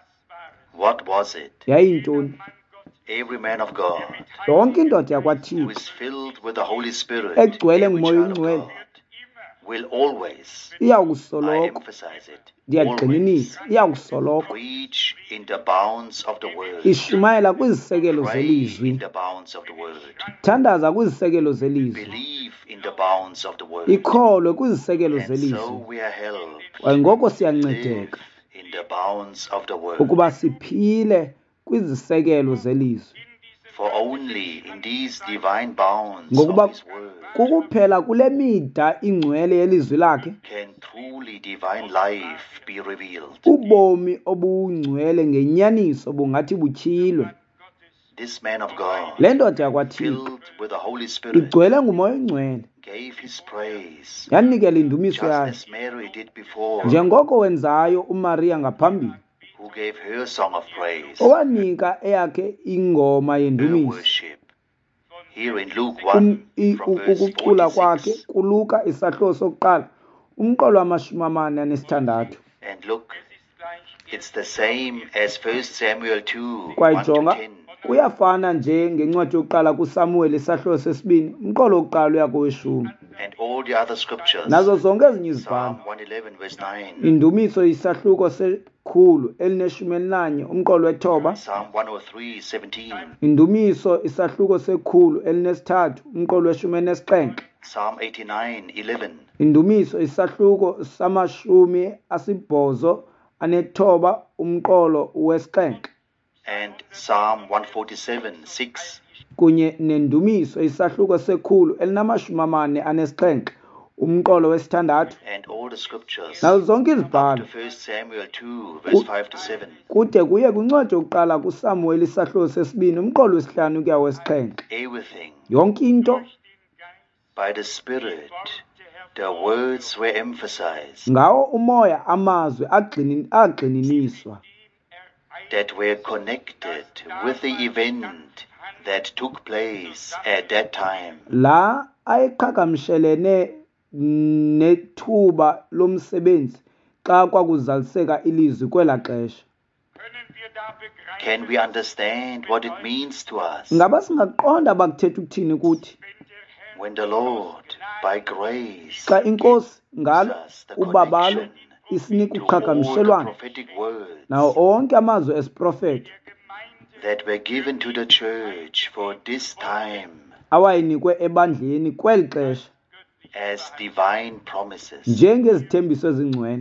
What was it? Yayintoni? Every man of God Yonke indoda who yakwaThixo is filled with the Holy Spirit, egcwele every ngumoya child of oyingcwele God, will always, I iyakusoloko, emphasize it, always ndiyagxininisa, iyakusoloko preach in the bounds of the word. ishumayela kwizisekelo Pray in zelizwi, the bounds of the word. thandaza kwizisekelo zelizwi, Believe in the bounds of the word. ikholwe kwizisekelo And so zelizwi. we are helped Kwaye ngoko to live siyancedeka in the bounds of the word. ukuba siphile kwizisekelo zelizwi. For only in these divine bounds Ngokuba of his word kukuphela kule mida ingcwele yelizwi lakhe can truly divine life be revealed. ubomi obungcwele ngenyaniso bungathi butyhilwe. This man of God, Le ndoda yakwaThixo filled with the Holy Spirit, igcwele ngumoya oyingcwele, gave his praise, yanikela indumiso just yayo as Mary did before, njengoko wenzayo uMaria ngaphambili, who gave her song of praise, owanika eyakhe ingoma her yendumiso. worship. Here in Luke Um, one, i- from u- verse ukucula kwakhe forty-six, kuluka isahluko sokuqala, umqolo wamashumi amane anesithandathu. and look, it's the same as First Samuel two, one to Kwayijonga ten. kuyafana nje ngencwadi yokuqala kuSamuel isahluko sesibini, umqolo wokuqala uya koweshumi. And all the other scriptures, Nazo zonke ezinye izibhalo. Psalm one eleven, verse nine, Indumiso isahluko sekhulu elineshumi elinanye, umqolo wethoba. Psalm one oh three, seventeen, Indumiso isahluko sekhulu elinesithathu, umqolo weshumi enesixhenxe. Psalm eighty-nine, eleven, Indumiso isahluko samashumi asibhozo anethoba, umqolo wesixhenxe. and Psalm one forty-seven, six, Kunye nendumiso isahluko sekhulu elinamashumi amane anesixhenxe, umqolo wesithandathu. and all the scriptures Nazo zonke up to izibhalo First Samuel two, verse five to seven. kude kuye kwincwadi yokuqala kuSamuel isahluko sesibini, umqolo wesihlanu kuya wesixhenxe. Everything Yonke into by the Spirit, the words were emphasized ngawo umoya amazwi agxini- agxininiswa that were connected with the event that took place at that time. la ayeqhagamshelene nethuba lomsebenzi xa kwakuzaliseka ilizwi kwela xesha. Can we understand what it means to us Ngaba singaqonda bakuthetha ukuthini kuthi when the Lord, by grace, xa inkosi ngalo gives us the ubabalo connection isinika to all the uqhagamshelwano prophetic words nawo onke amazwi esiprofeto that were given to the church for this time awayinikwe ebandleni kweli xesha as divine promises? njengezithembiso ezingcwele.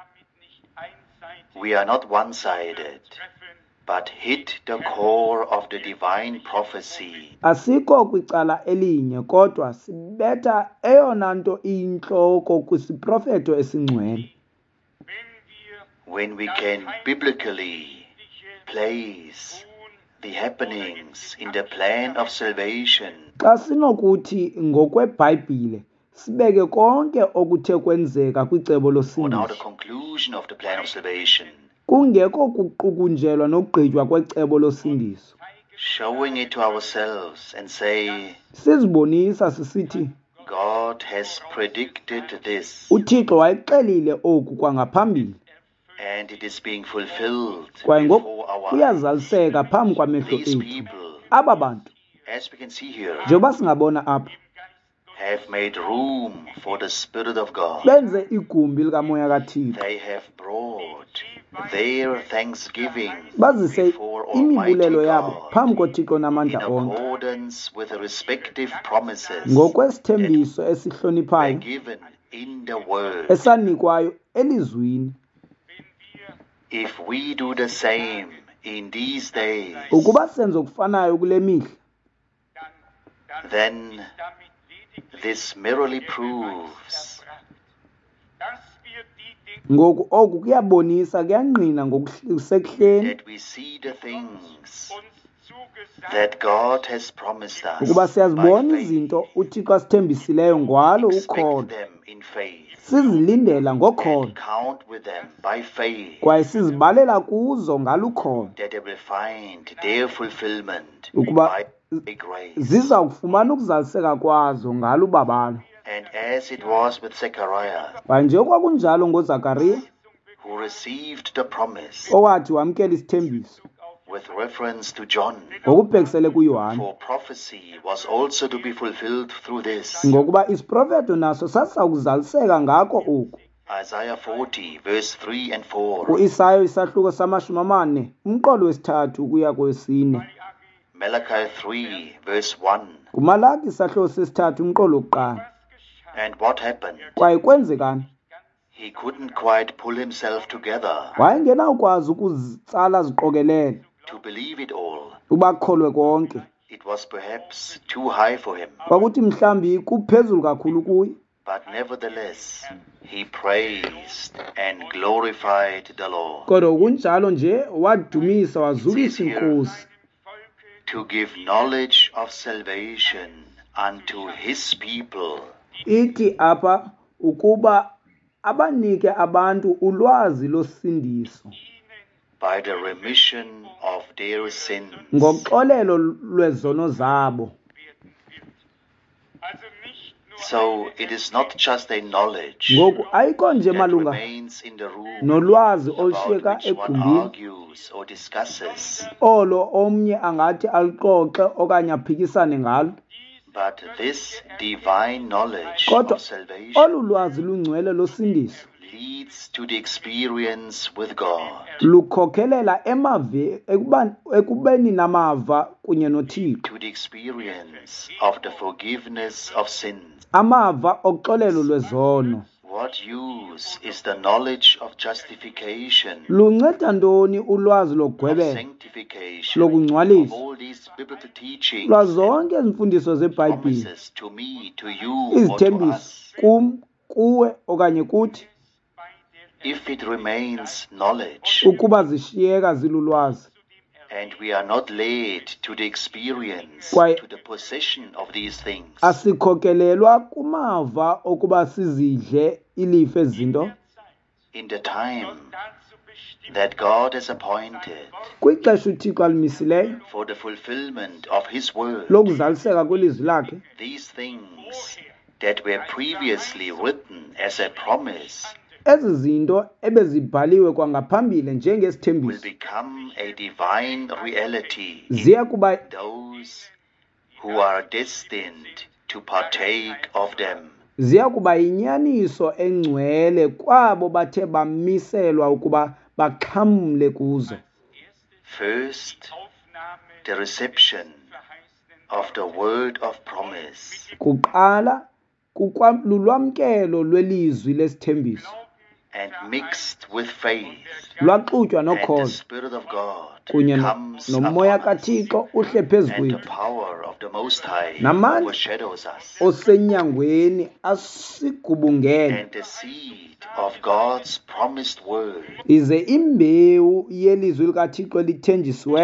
We are not one-sided, but hit the core of the divine prophecy. Asikho kwicala elinye kodwa sibetha eyona nto iyintloko kwisiprofeto esingcwele. When we can biblically place the happenings in the plan of salvation, xa sinokuthi ngokweBhayibhile sibeke konke okuthe kwenzeka kwicebo or now the losindiso conclusion of the plan of salvation, kungekho kuqukunjelwa nokugqitywa kwecebo losindiso, showing it to ourselves and say, sizibonisa sisithi God has predicted this, uThixo wayixelile oku kwangaphambili and it is being fulfilled kwaye ngoku before our eyes. kuyazaliseka phambi kwamehlo These ethu. people, Aba bantu as we can see here, njengoba singabona apha have made room for the Spirit of God. benze igumbi likamoya kaThixo, They have brought their thanksgiving bazise before Almighty imibulelo yabo God phambi koThixo in namandla onke accordance with the respective promises ngokwesithembiso were esihloniphayo given in the Word. esanikwayo elizwini. If we do the same in these days, Ukuba senze okufanayo kule mihla, then this merely proves ngoku oku kuyabonisa kuyangqina ngokusekuhleni that we see the things that God has promised us ukuba by siyazibona faith, izinto uThixo asithembisileyo ngalo expect ukholo, them in faith, sizilindela ngokholo and count with them by faith, kwaye sizibalela kuzo ngalo ukholo that they will find their fulfillment ukuba by grace. ziza kufumana ukuzaliseka kwazo ngalo ubabalo. And as it was with Zechariah, Kwaye nje kwakunjalo ngoZakariya who received the promise owathi wamkela isithembiso with reference to John, ngokubhekisele kuYohane, for prophecy was also to be fulfilled through this. ngokuba isiprofeto naso sasiza kuzaliseka ngako oku. Isaiah forty, verse three and four, U-Isayo isahluko samashumi amane umqolo wesithathu ukuya kwesine, Malachi three, verse one. nguMalaki isahluko sesithathu umqolo wokuqala. And what happened? Kwaye kwenzekani? He couldn't quite pull himself together Wayengenawukwazi ukuzitsala ziqokelele to believe it all. ukuba akholwe konke. It was perhaps too high for him, Kwakuthi mhlambi kuphezulu kakhulu kuye, but nevertheless, he praised and glorified the Lord. kodwa kunjalo nje wadumisa wazulisa inkosi To give knowledge of salvation unto his people ithi apha ukuba abanike abantu ulwazi losindiso by the remission of their sins. ngoxolelo lwezono zabo. So it is not just a knowledge Ngoku ayikho nje that malunga remains in the room nolwazi about olushiyeka which one egumbini argues or discusses, olo omnye angathi alixoxe okanye aphikisane ngalo, but this divine knowledge kodwa of salvation olu lwazi lungcwele losindiso leads to the experience with God, lukhokhelela emave ekuba- ekubeni namava kunye noThixo, to the experience of the forgiveness of sins. amava oxolelo lwezono. What use is the knowledge of justification, Lunceda ntoni ulwazi of lokugwebela, sanctification, lokungcwalisa, of all these biblical teachings lwazonke and izimfundiso zebhayibhile, promises to me, to you, or to izithembiso us? kum, kuwe okanye kuthi, If it remains knowledge ukuba zishiyeka zilulwazi and we are not led to the experience, Kwaye- to the possession of these things, asikhokelelwa kumava okuba sizidle ilifa ezinto, in the time that God has appointed kwixesha uThixo alimisileyo for the fulfillment of His word, lokuzaliseka kwelizwi lakhe, these things that were previously written as a promise ezi zinto ebezibhaliwe kwangaphambili will njengesithembiso become a divine reality ziya in kuba those who are destined to partake of them. ziya kuba yinyaniso engcwele kwabo bathe bamiselwa ukuba baxhamle kuzo. First, the reception of the word of promise, Kuqala kukwa- lulwamkelo lwelizwi lesithembiso and mixed with faith, lwaxutywa and the nokholo Spirit of God kunye no- comes nomoya upon us, kaThixo uhle phezu and the kwethu, power of the Most High Namandla overshadows us, osenyangweni asigubungele, and the seed of God's promised word ize imbewu yelizwi likaThixo lithenjisiweyo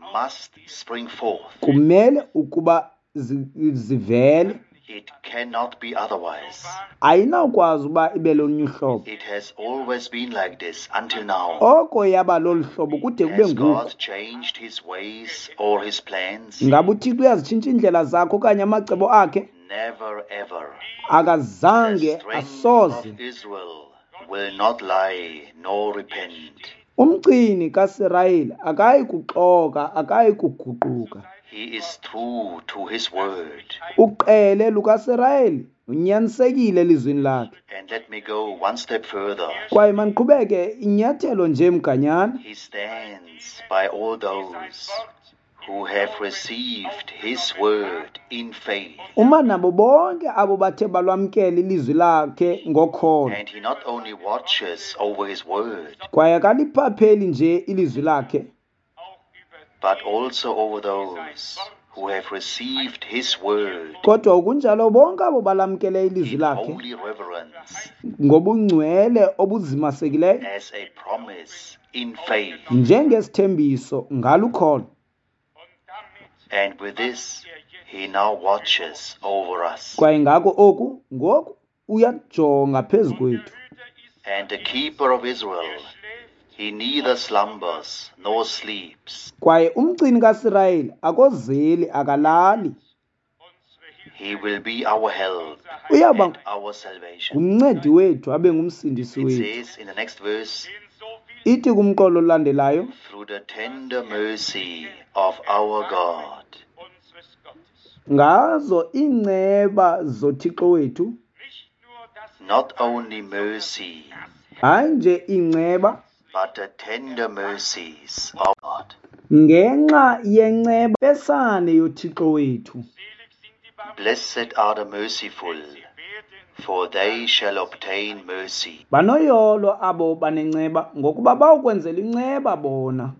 must spring forth. kumele ukuba zi- zivele. It cannot be otherwise. Ayinawukwazi uba ibe lolunye uhlobo. It has always been like this until now. Oko yaba lolu hlobo kude kube Has ngoku. God changed his ways or his plans? Ngabe uThixo uyazitshintsha indlela zakhe okanye amacebo akhe? Never ever. Akazange The strength asoze. of Israel will not lie nor repent. Umgcini kaSirayeli akayi kuxoka, akayi kuguquka. He is true to his word. Uqele lukaSirayeli unyanisekile elizwini lakhe. And let me go one step further. Kwaye maniqhubeke inyathelo nje emganyana. He stands by all those who have received his word in faith. Uma nabo bonke abo bathe balwamkela ilizwi lakhe ngokholo. And he not only watches over his word, Kwaye akaliphapheli nje ilizwi lakhe, but also over those who have received his word kodwa ukunjalo bonke abo balamkele ilizwi in lakhe holy reverence ngobungcwele obuzimasekileyo as a promise in faith. njengesithembiso ngalukholo. And with this, he now watches over us. Kwaye ngako oku ngoku uyajonga phezu kwethu. And the keeper of Israel, he neither slumbers nor sleeps. Kwaye umgcini kaSirayeli akozeli akalali. He will be our help Uyaba and our salvation. ngumncedi wethu abe ngumsindisi It wethu. says in the next verse, Ithi kumqolo olandelayo, through the tender mercy of our God. ngazo iinceba zoThixo wethu, Not only mercy, hayi nje iinceba, but the tender mercies of God. ngenxa yenceba pesane yoThixo wethu. Blessed are the merciful, for they shall obtain mercy. Banoyolo abo banenceba ngokuba bawukwenzela inceba bona.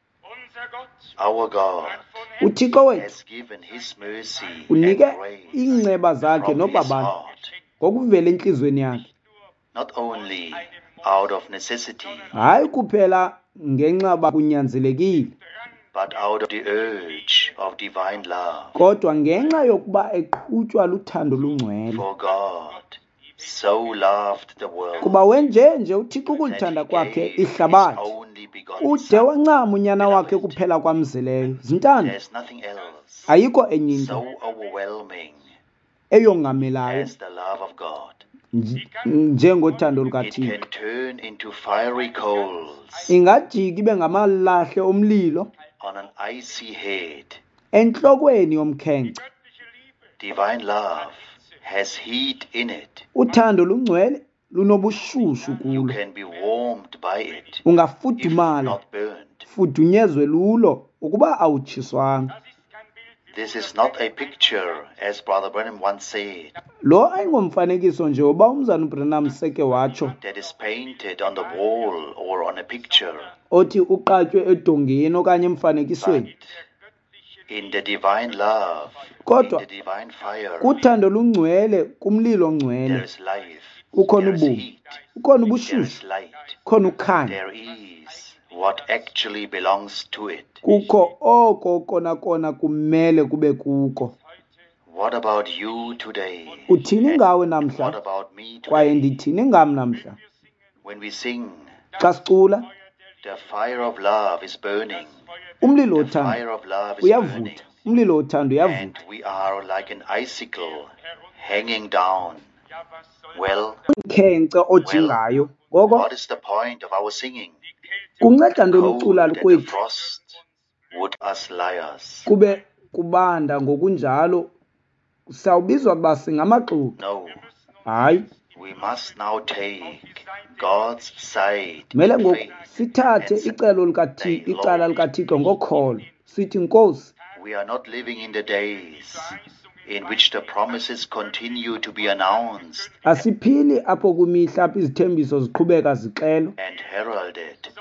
Our God uThixo wethu has given his mercy unike and grace iinceba zakhe from his nobabani heart, ngokuvela entliziyweni yakhe, not only out of necessity, hayi kuphela ngenxa ba kunyanzelekile, but out of the urge of divine love. kodwa ngenxa yokuba eqhutywa luthando lungcwele. For God so loved the world Kuba wenje nje uThixo that ukuthanda he kwakhe gave his ihlabathi, only begotten ude Son. wancama unyana wakhe kuphela kwamzeleyo. Zintando, There's nothing else ayikho enye into so overwhelming eyongamelayo as the love of God. nj- njengothando It lukaThixo. can turn into fiery coals Ingajika ibe ngamalahle omlilo on an icy head. entlokweni yomkhenkce. Divine love has heat in it. Uthando lungcwele lunobushushu You kulo, can be warmed by it, if ungafudumala not burned. fudunyezwe lulo ukuba awutshiswanga. This is not a picture, as Brother Branham once said, Lo ayingomfanekiso nje oba umzana uBranham seke watsho that is painted on the wall or on a picture. othi uqatywe edongeni okanye emfanekisweni, But in the divine love, in kodwa the divine fire, kuthando lungcwele kumlilo there ongcwele is life, kukhona there is ubomi, heat, kukhona there is ubushushu, light, kukhona ukhanya, there is what actually belongs to it. kukho oko kona kona kumele kube kuko. What about you today? Uthini ngawe What namhla? about me Kwaye today? ndithini ngam namhla? When we sing, Xa sicula the fire of love is burning. umlilo The wothando fire of love is burning. uyavutha, umlilo wothando And uyavutha. we are like an icicle hanging down. Well, Umkhenkce ojingayo. Ngoko what is the point of our singing? kunceda ntoni Cold ucula and the kwethu frost would us liars. kube kubanda ngokunjalo sawubizwa kuba singamaxuku? No, Hayi, we must now take God's side mele in ngoku faith sithathe and say, icelo likaThixo, icala likaThixo ngokholo. Sithi Nkosi, we are not living in the days in which the promises continue to be announced asiphili apho kumihla apho izithembiso ziqhubeka zixelwa, and heralded,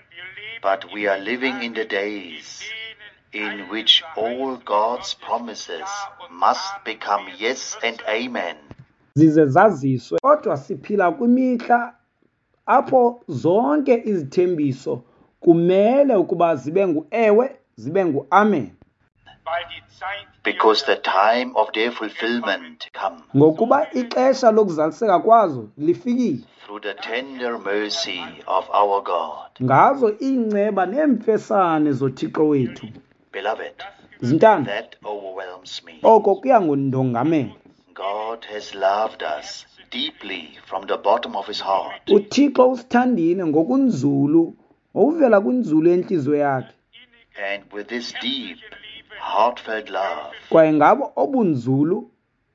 but we are living in the days in which all God's promises must become yes and amen. zize zaziswe. Kodwa siphila kwimihla apho zonke izithembiso kumele ukuba zibe nguewe zibe ngu-amen. weil die Zeit because the time of their fulfillment come Ngokuba ixesha lokuzaliseka kwazo lifikile. through the tender mercy of our God. Ngazo iinceba neemfesane zoThixo wethu. Beloved, Zintana, that overwhelms me. oko kuyangondongamela. God has loved us deeply from the bottom of his heart. uThixo usithandile ngokunzulu, ovela kwinzulu yenhliziyo yakhe. And with this deep, heartfelt love, Kwaye ngabo obunzulu,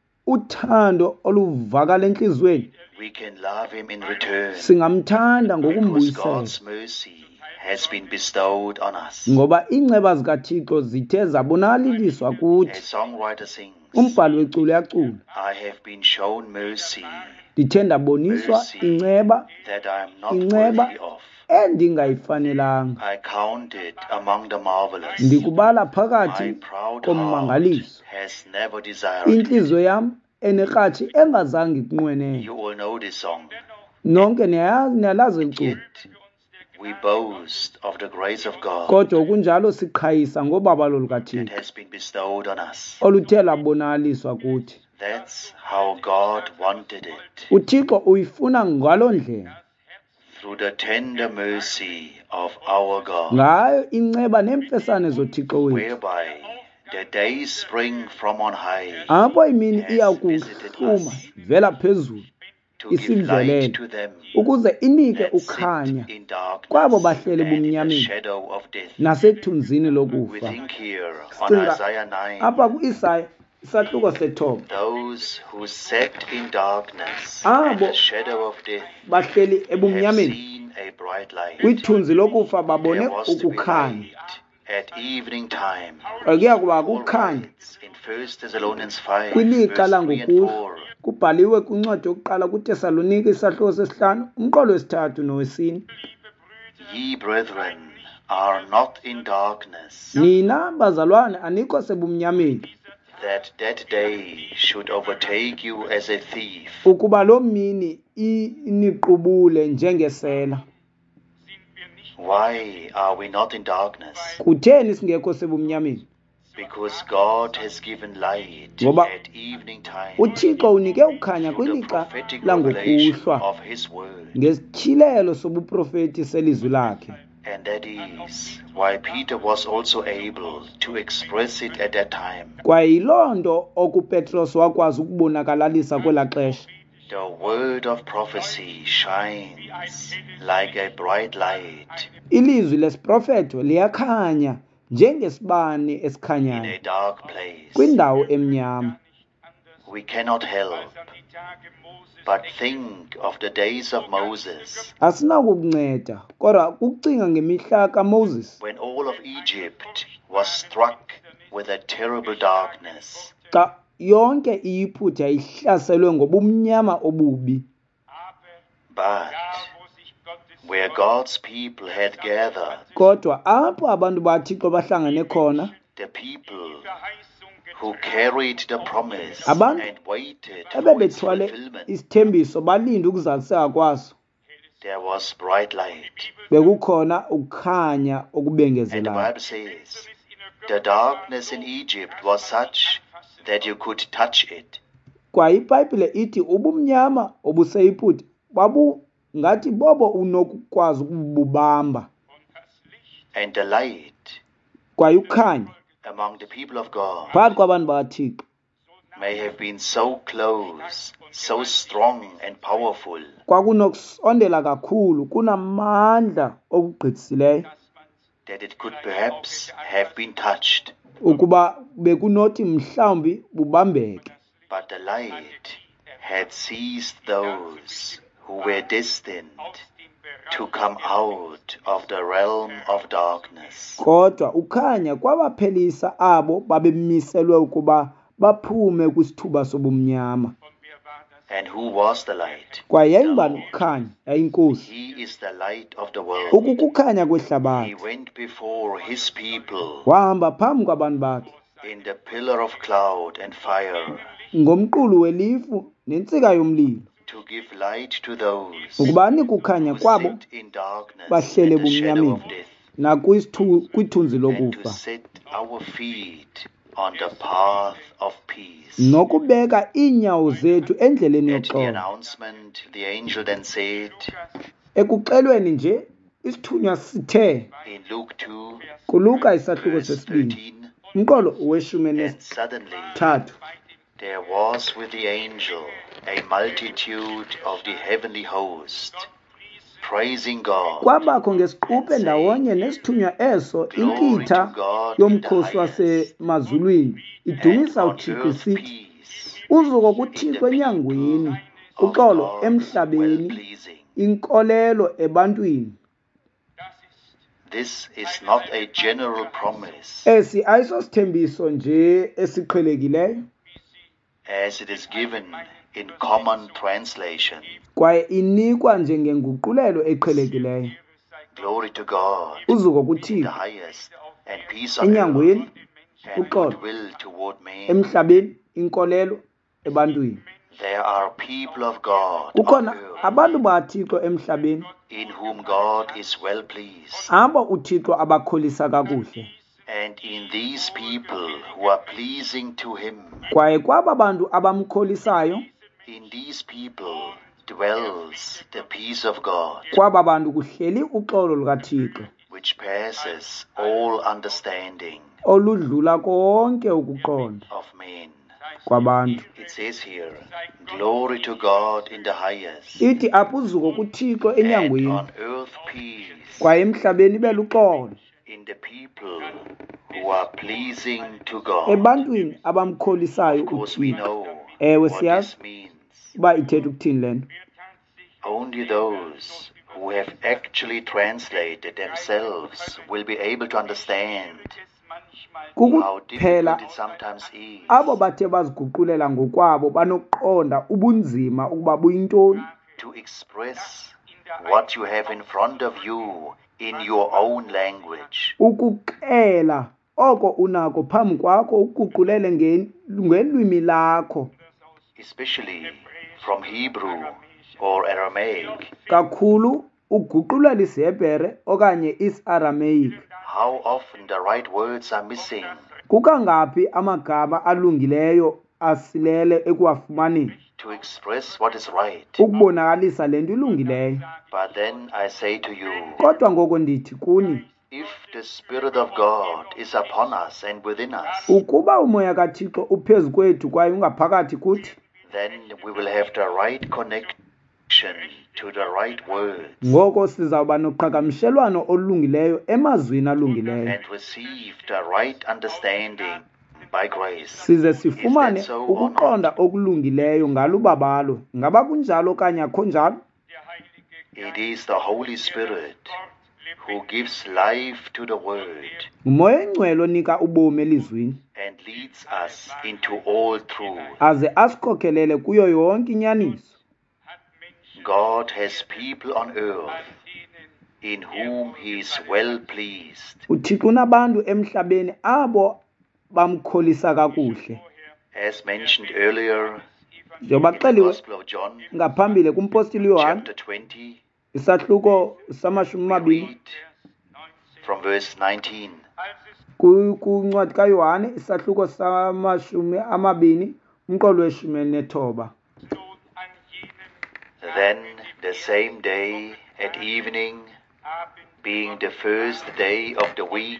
uthando oluvakala enhliziyweni, we can love him in return singamthanda because ngokumbuyisela. God's mercy has been bestowed on us. Ngoba iinceba zikaThixo zithe zabonakaliswa A kuthi. songwriter sings, Umbhali wecula uyacula. I have been shown mercy Ndithe ndaboniswa inceba that I am not Inceba. worthy of. endingayifanelanga. I count it among the marvelous. Ndikubala My phakathi proud heart kommangaliso. has never desired it. Inhliziyo yam enerhatshi engazange ikunqwenele. You all know this song. Nonke niyayazi niyalazi licula. Yet we boast of the grace of God Kodwa kunjalo siqhayisa ngobabalo that lukaThixo has been bestowed on us. oluthe labonakaliswa kuthi. That's how God wanted it, uThixo uyifuna ngalo ndlela. through the tender mercy of our God, Ngayo inceba neemfesane zoThixo wethu. whereby the days spring from on high Apho imini iyakuhluma vela phezulu to give isimvelele, light to them ukuze inike that ukhanya sit in darkness kwabo bahleli and in the bumnyameni shadow of death. nasethunzini We lokufa. think here on Cinga Isaiah nine, apha ku-Isaya isahluko sethoba, those who sat in darkness Abo and the shadow of death bahleli have ebumnyameni seen a bright light. kwithunzi lokufa babone There was to be ukukhanya. light at evening time. Kuya kuba Paul kukhanya writes in First Thessalonians five, kwilixa verse three and langokuhlwa. four, Kubhaliwe kwincwadi yokuqala kuTesalonike isahluko sesihlanu umqolo wesithathu nowesine. ye brethren are not in darkness, Nina bazalwane anikho sebumnyameni, that that day should overtake you as a thief. ukuba lo mini i- iniqubule njengesela. Why are we not in darkness? Kutheni singekho sebumnyameni? Because God has given light Ngoba at evening time uThixo unike ukhanya through the kwilixa prophetic revelation langokuhlwa of his word. ngesithilelo sobuprofeti selizwi lakhe. And that is why Peter was also able to express it at that time. Kwaye yiloo nto okuPetros wakwazi ukubonakalisa kwela xesha. The word of prophecy shines like a bright light Ilizwi lesiprofeto liyakhanya njengesibane in esikhanyayo a dark place. kwindawo emnyama. We cannot help but think of the days of Moses, Asinakukunceda kodwa kukucinga ngemihla kaMoses when all of Egypt was struck with a terrible darkness. xa yonke iyiphutha yayihlaselwe ngobumnyama obubi. But where God's people had gathered, Kodwa apho abantu baThixo bahlangene khona, the people who carried the promise Abantu and waited for its ebebethwale fulfillment, isithembiso balinde ukuzaliseka kwaso, there was bright light. bekukhona ukukhanya And the okubengezelayo. Bible says, the darkness in Egypt was such that you could touch it. Kwaye iBhayibhile ithi ubumnyama obuseyiphutha babu ngathi bobo unokukwazi ukububamba. And the light Kwaye ukukhanya among the people of God phakathi kwabantu bakaThixo may have been so close, so strong and powerful kwakunokusondela kakhulu, kunamandla okugqithisileyo that it could perhaps have been touched. ukuba bekunothi mhlawumbi bubambeke. But the light had seized those who were destined to come out of the realm of darkness. Kodwa ukhanya kwabaphelisa abo babemiselwe ukuba baphume kwisithuba sobumnyama. And who was the light? Kwaye yayingubani ukukhanya? Yayinkosi. He is the light of the world. Ukukukhanya He kwehlabathi went before his people wahamba phambi kwabantu bakhe in the pillar of cloud and fire ngomqulu welifu nentsika yomlilo, to give light to those ukuba anike ukhanya who kwabo sit in darkness bahlele and the shadow ebumnyameni of death. nakwithunzi and to lokufa set our feet on the path of peace. nokubeka iinyawo zethu endleleni At the yoxolo. announcement, the angel then said Ekuxelweni nje isithunywa sithe in Luke two, kuluka isahluko verse sesibini thirteen, umqolo weshumi and suddenly nesithathu there was with the angel a multitude of the heavenly host, praising God, kwabakho ngesiquphe ndawonye nesithunywa eso Glory to inkitha God in the yomkhosi highest, wasemazulwini and idumisa on uthixo earth isithi peace, uzuko in kuthixo the people enyangweni of uxolo God emhlabeni well-pleasing. inkolelo ebantwini. This is not a general promise, Esi ayisosithembiso nje esiqhelekileyo as it is given in common translation. kwaye inikwa njengenguqulelo eqhelekileyo. Glory to God Uzuko in the kuthixo highest, and peace on earth, enyangweni and uxolo goodwill toward men. emhlabeni inkolelo ebantwini. There are people of God on Kukhona earth, abantu bathixo emhlabeni in whom God is well pleased. abo uthixo abakholisa kakuhle, And in these people who are pleasing to him, kwaye kwaba bantu abamkholisayo, in these people dwells the peace of God, kwaba bantu kuhleli uxolo lukathixo which passes all understanding oludlula konke ukuqonda of men. kwabantu. It says here, glory to God in the highest, Ithi apho uzuko kuthixo and enyangweni on earth peace, kwaye emhlabeni ibe luxolo in the people who are pleasing to God. ebantwini abamkholisayo Of course, we uthixo. know Ewe what siyazi this means. uba ithetha ukuthini le nto. Only those who have actually translated themselves will be able to understand how Kukuphela difficult it sometimes is abo bathe baziguqulela ngokwabo banokuqonda ubunzima ukuba buyintoni to express what you have in front of you in your own language. ukuxela oko unako phambi kwakho ukuguqulele nge- ngelwimi lakho, Especially from Hebrew or Aramaic. kakhulu uguqulela isihebhere okanye is-aramaic. How often the right words are missing, Kukangaphi amagama alungileyo asilele ekuwafumaneni to express what is right. ukubonakalisa le nto ilungileyo. But then I say to you, Kodwa ngoko ndithi kuni, if the Spirit of God is upon us and within us, ukuba umoya kathixo uphezu kwethu kwaye ungaphakathi kuthi, then we will have the right connection to the right words ngoko sizawuba noqhagamshelwano olungileyo emazwini alungileyo, and receive the right understanding by grace. size sifumane Is that so or ukuqonda okulungileyo ngalubabalo. Ngaba kunjalo okanye akho njalo? It is the Holy Spirit who gives life to the Word Umoya engcwele onika ubomi elizwini and leads us into all truth. aze asikhokelele kuyo yonke inyaniso. God has people on earth in whom he is well pleased. uthixo unabantu emhlabeni abo bamkholisa kakuhle, As mentioned earlier njengoba in the kuxeliwe Gospel of John, ngaphambili kumpostile uyohana chapter twenty, isahluko samashumi we amabini read from verse nineteen. ku- kuncwadi kayohane isahluko samashumi amabini umqolo weshumi nethoba. Then the same day at evening, being the first day of the week,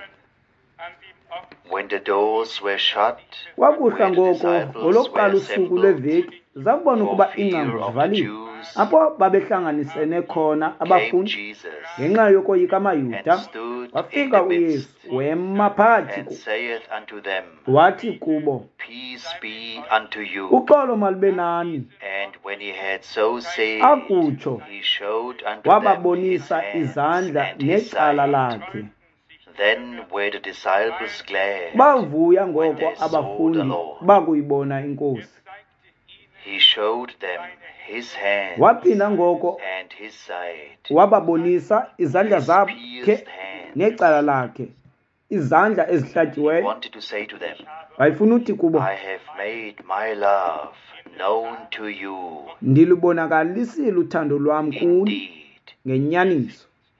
when the doors were shut, Kwakuhla where the ngoko disciples ngolokuqala were usuku assembled, lweveki zakubona for ukuba fear iingcango of the zivaliwe Jews, apho babehlanganisene khona came abafundi Jesus ngenxa yokoyika and amayuda. stood in Wafika the midst uyesu wema phakathi and ku- saith unto them, wathi kubo, Peace be unto you. uxolo malube nani. And when he had so said, Akutsho he showed unto them his wababonisa hands izandla and his necala side. lakhe. Then were the disciples glad Bavuya when ngoko they saw the abafundi Lord. bakuyibona inkosi. He showed them his hands Waphinda ngoko and his side, wababonisa izandla his zakhe pierced hands. necala lakhe, izandla He ezihlatyiweyo. wanted to say to them, Wayefuna uthi kubo, I have made my love known to you. ndilubonakalisile uthando lwam kuni Indeed, ngenyaniso.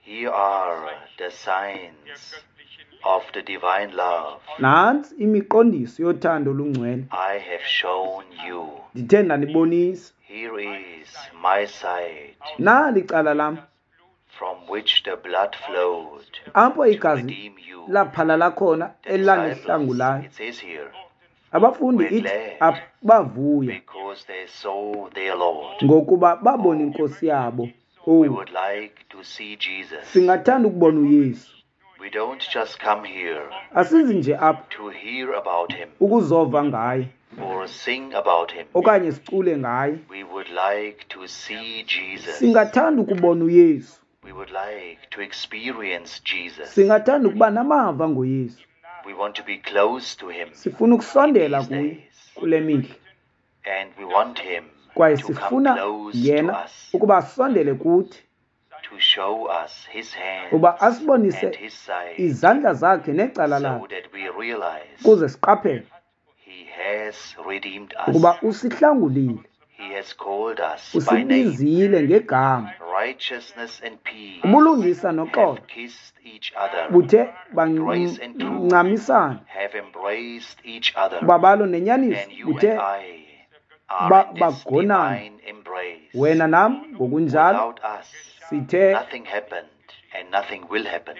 Here are the signs of the divine love. Nansi imiqondiso yothando olungcwele. I have shown you. Ndithe ndanibonisa. Here is my side, Nali icala lam, from which the blood flowed apho to igazi redeem you. laphalala khona The disciples, elandihlangulayo. it says here, Abafundi We're ithi glad. apha bavuya because they saw their Lord. ngokuba babona inkosi yabo. We Oh, would like to see Jesus. singathanda ukubona uYesu. We don't just come here Asizi nje apha to hear about him ukuzova ngaye or sing about him. okanye sicule ngaye. We would like to see Jesus. Singathanda ukubona uYesu. We would like to experience Jesus. Singathanda ukuba namava ngoYesu. We want to be close to him. Sifuna ukusondela These kuye days. kule mihla. And we want him Kwaye to come sifuna close to yena us, ukuba asondele kuthi, to show us his hands uba asibonise and his side, izandla zakhe necala so lakhe that we realize kuze siqaphele he has redeemed ukuba us. usihlangulile, He has called us by name. usibizile ngegama. Righteousness and peace Ubulungisa noxolo have kissed each other, buthe Grace and truth bancamisana, have embraced each other, ubabalo nenyaniso and you buthe and I are ba- in this bagonana. divine embrace. wena nam ngokunjalo Without us, sithe nothing happened and nothing will happen,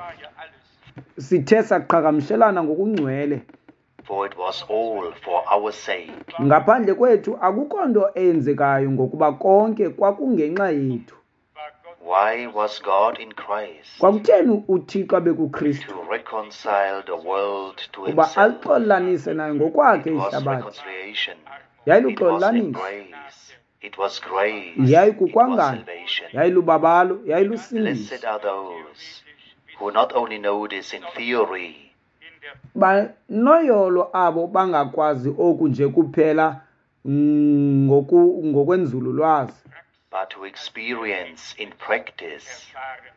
sithe saqhagamshelana ngokungcwele. for it was all for our sake. Ngaphandle kwethu akukho nto eyenzekayo ngokuba konke kwakungenxa yethu. Why was God in Christ? Kwakutheni uThixo abekukristu? To reconcile the world to Uba himself. alixolanise naye ngokwakhe It was ihlabathi. reconciliation. It was Yayiluxolanisa, embrace. It was grace. It was yayikukwangana, salvation. yayilubabalo, yayilusindiso. Blessed are those who not only know this in theory, Banoyolo abo bangakwazi oku nje kuphela mm, ngoku ngokwenzululwazi, but who experience in practice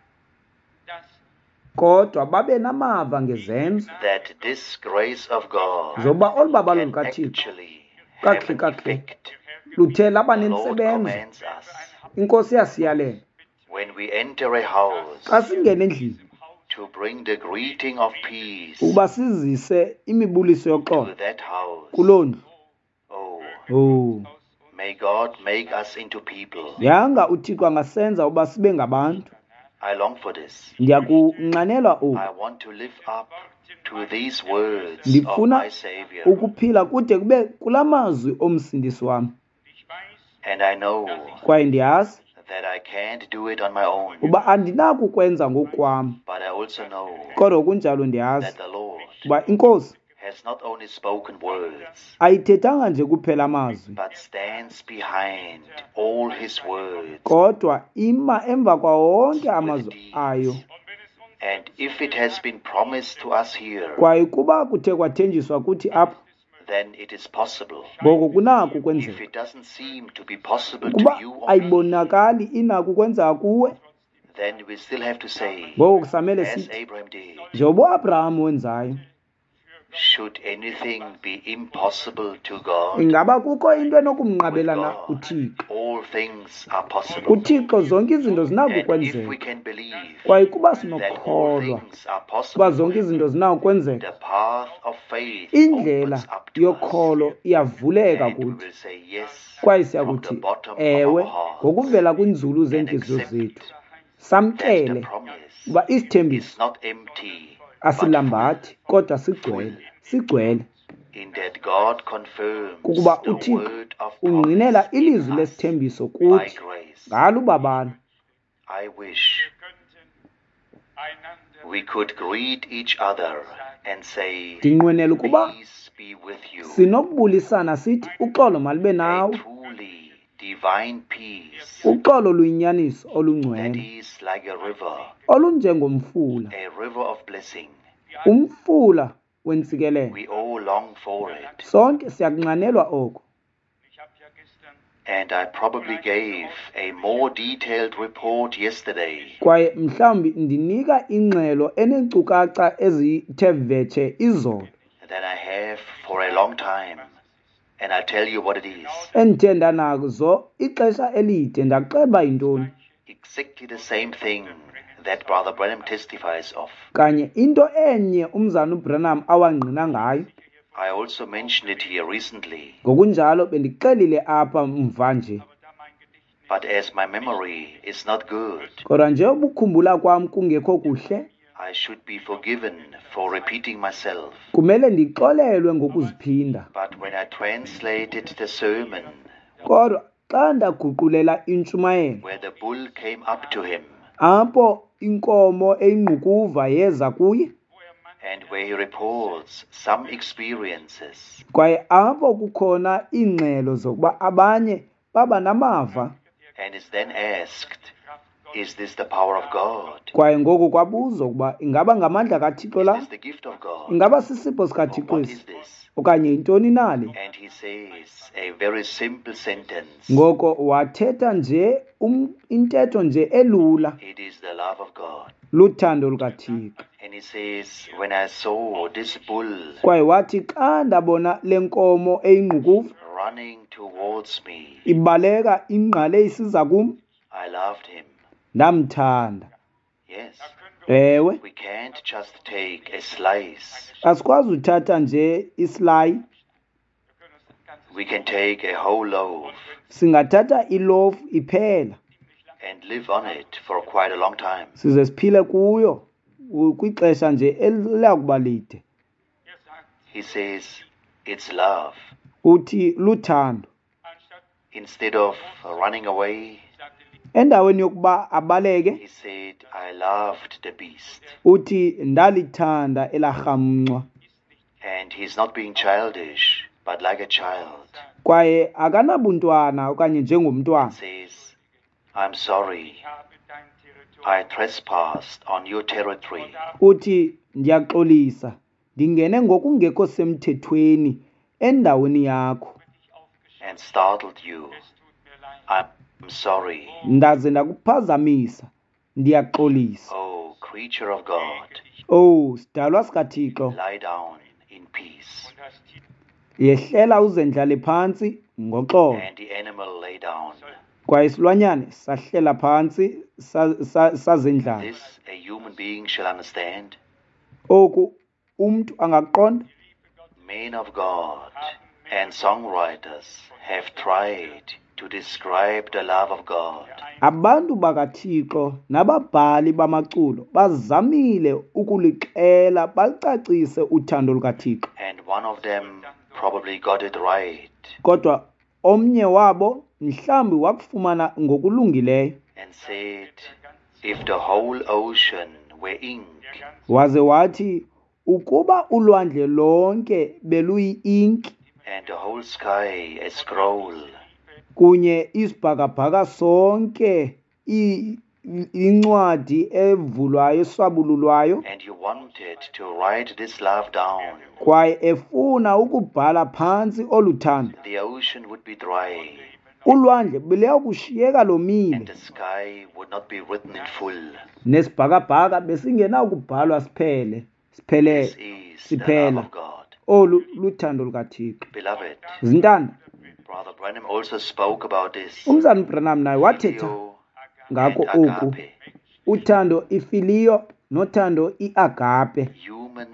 kodwa babe namava ngezenzo that this grace of God zoba olu babalo can lukaThixo actually have kakuhle an kakuhle effect. luthe laba The Lord nentsebenzo. commands us Inkosi yasiyalela when we enter a house xa singena endlini to bring the greeting of peace ukuba sizise imibuliso to yoxolo that house. kuloo ndlu. Oh, Oh, may God make us into people. yanga uThixo angasenza uba sibe ngabantu. I long for this. Ndiyakunqanelwa oku. I want to live up to these words of Ndifuna my Savior. ukuphila kude kube kula mazwi omsindisi wam. And I know Kwaye ndiyazi that I can't do it on my own. uba andinakukwenza ngokwam, But I also know kodwa kunjalo ndiyazi that the Lord uba inkosi has not only spoken words, ayithethanga nje kuphela amazwi, but stands behind all his words. kodwa ima emva kwa wonke amazwi ayo. And if it has been promised to us here, Kwaye kuba kuthe kwathenjiswa kuthi apha, then it is possible. ngoko kunako If kwenzeka. it doesn't seem to be possible Ukuba to you or me, ayibonakali inako kwenzeka kuwe, then we still have to say, ngoko kusamele as sithi Abraham did, njengoba uAbraham wenzayo, should anything be impossible to God? ingaba kukho into With enokumnqabelana God, uThixo. all things are possible. kuThixo zonke izinto And if zinakukwenzeka. we can believe Kwaye kuba that all sinokholwa things are kuba possible, zonke izinto zinakukwenzeka, the path of faith indlela opens up to us. yokholo iyavuleka And we kuthi. will say yes Kwaye from the siyakuthi bottom of ewe our hearts. ngokuvela kwinzulu And zentliziyo accept zethu. that the Samkele promise uba isithembiso is not empty, but asilambathi kodwa sigcwele, sigcwele. in that God confirms Kukuba the uThixo word of ungqinela promise in ilizwi us lesithembiso by kuthi grace. ngalo ubabalo. I wish we could greet each other and say, Ndinqwenela ukuba peace be with you. sinokubulisana sithi uxolo malube A nawe. truly divine peace Uxolo luyinyaniso that olungcwele is like a river, olunjengomfula, a river of blessing. umfula wentsikelelo. We all long for it. Sonke siyakunqanelwa oko. And I probably gave a more detailed report yesterday Kwaye mhlawumbi ndinika ingxelo eneenkcukacha ezithe vetshe izolo than I have for a long time. And I'll tell you what it is. endithe ndanazo ixesha elide ndakuxeba yintoni. Exactly the same thing that Brother Branham testifies of. kanye into enye umzana uBranham awangqina ngayo. I also mentioned it here recently, Ngokunjalo bendixelile apha mva nje. but as my memory is not good, Kodwa nje ubukhumbula kwam kungekho kuhle, I should be forgiven for repeating myself. kumele ndixolelwe ngokuziphinda. But when I translated the sermon Kodwa xa ndaguqulela intshumayelo where the bull came up to him apho inkomo eyingqukuva yeza kuye, and where he reports some experiences, kwaye apho kukhona iingxelo zokuba abanye baba namava, and is then asked, is this the power of God? kwaye ngoku kwabuzwa ukuba ingaba ngamandla kaThixo Is la, this the gift of God? ingaba sisipho Or sikaThixo what esi, is this? okanye yintoni na le? And he says a very simple sentence. Ngoko wathetha nje um, intetho nje elula, It is the love of God. luthando lukaThixo. And he says, when I saw this bull Kwaye wathi xa ndabona le nkomo eyingqukuva running towards me, ibaleka ingqale isiza kum, I loved him. ndamthanda. Yes. Ewe, We can't just take a slice. asikwazi uthatha nje isilayi, We can take a whole loaf singathatha ilofu iphela, and live on it for quite a long time. size siphile kuyo u- kwixesha nje eliya kuba lide. He says, it's love. Uthi luthando. Instead of running away, Endaweni yokuba abaleke, he said, I loved the beast. uthi ndalithanda elarhamncwa. And he's not being childish, but like a child. Kwaye akanabuntwana okanye njengomntwana. Says, I'm sorry, I trespassed on your territory. Uthi ndiyaxolisa, ndingene ngokungekho semthethweni endaweni yakho, And startled you. I'm sorry. ndaze ndakuphazamisa, ndiyaxolisa. Oh, creature of God, Oh, sidalwa sikaThixo, lie down in peace. yehlela uzendlale phantsi ngoxolo. And the animal lay down. Kwaye isilwanyane sahlela phantsi sa- sa- sazendlala. This a human being shall understand. Oku umntu angaqonda. Men of God and songwriters have tried to describe the love of God. Abantu bakaThixo nababhali bamaculo bazamile ukulixela balicacise uthando lukaThixo. And one of them probably got it right Kodwa omnye wabo mhlambi wakufumana ngokulungileyo, and said, if the whole ocean were ink, waze wathi ukuba ulwandle lonke beluyi-inki and the whole sky a scroll, kunye isibhakabhaka sonke i- i- incwadi evulwayo eswabululwayo, and you wanted to write this love down, kwaye efuna ukubhala phantsi oluthando, the ocean would be dry ulwandle beliya kushiyeka and lomile, the sky would not be written in full. nesibhakabhaka besingenakubhalwa siphele siphele This is the love siphela. of God. Olu luthando lukaThixo. Beloved, Zintanda, Brother Branham also spoke about this. umzana Branham naye wathetha Phileo ngako and oku, agape, uthando ifiliyo nothando iagape, human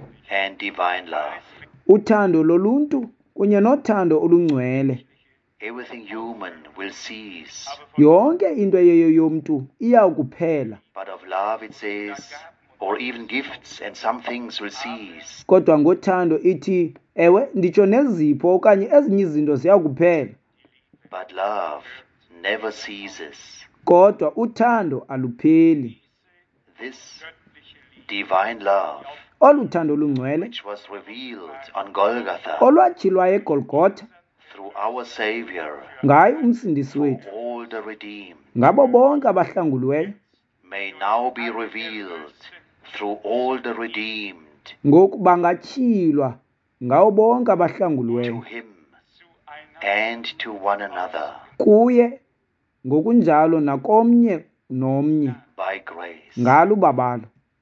and divine love. uthando loluntu kunye nothando olungcwele. Everything human will cease, Yonke into eyeyo yomntu iya kuphela, but of love it says, or even gifts and some things will cease. kodwa ngothando ithi ewe nditsho nezipho okanye ezinye izinto ziya kuphela, But love never ceases. kodwa uthando alupheli. This divine love, Olu thando lungcwele which was revealed on Golgotha olwatyhilwa eGolgotha through our Savior ngaye umsindisi for wethu, all the redeemed, ngabo bonke abahlanguliweyo, may now be revealed through all the redeemed ngoku bangatyhilwa ngawo bonke to abahlanguliweyo Him and to one another kuye, ngokunjalo nakomnye nomnye by grace. ngalo ubabalo.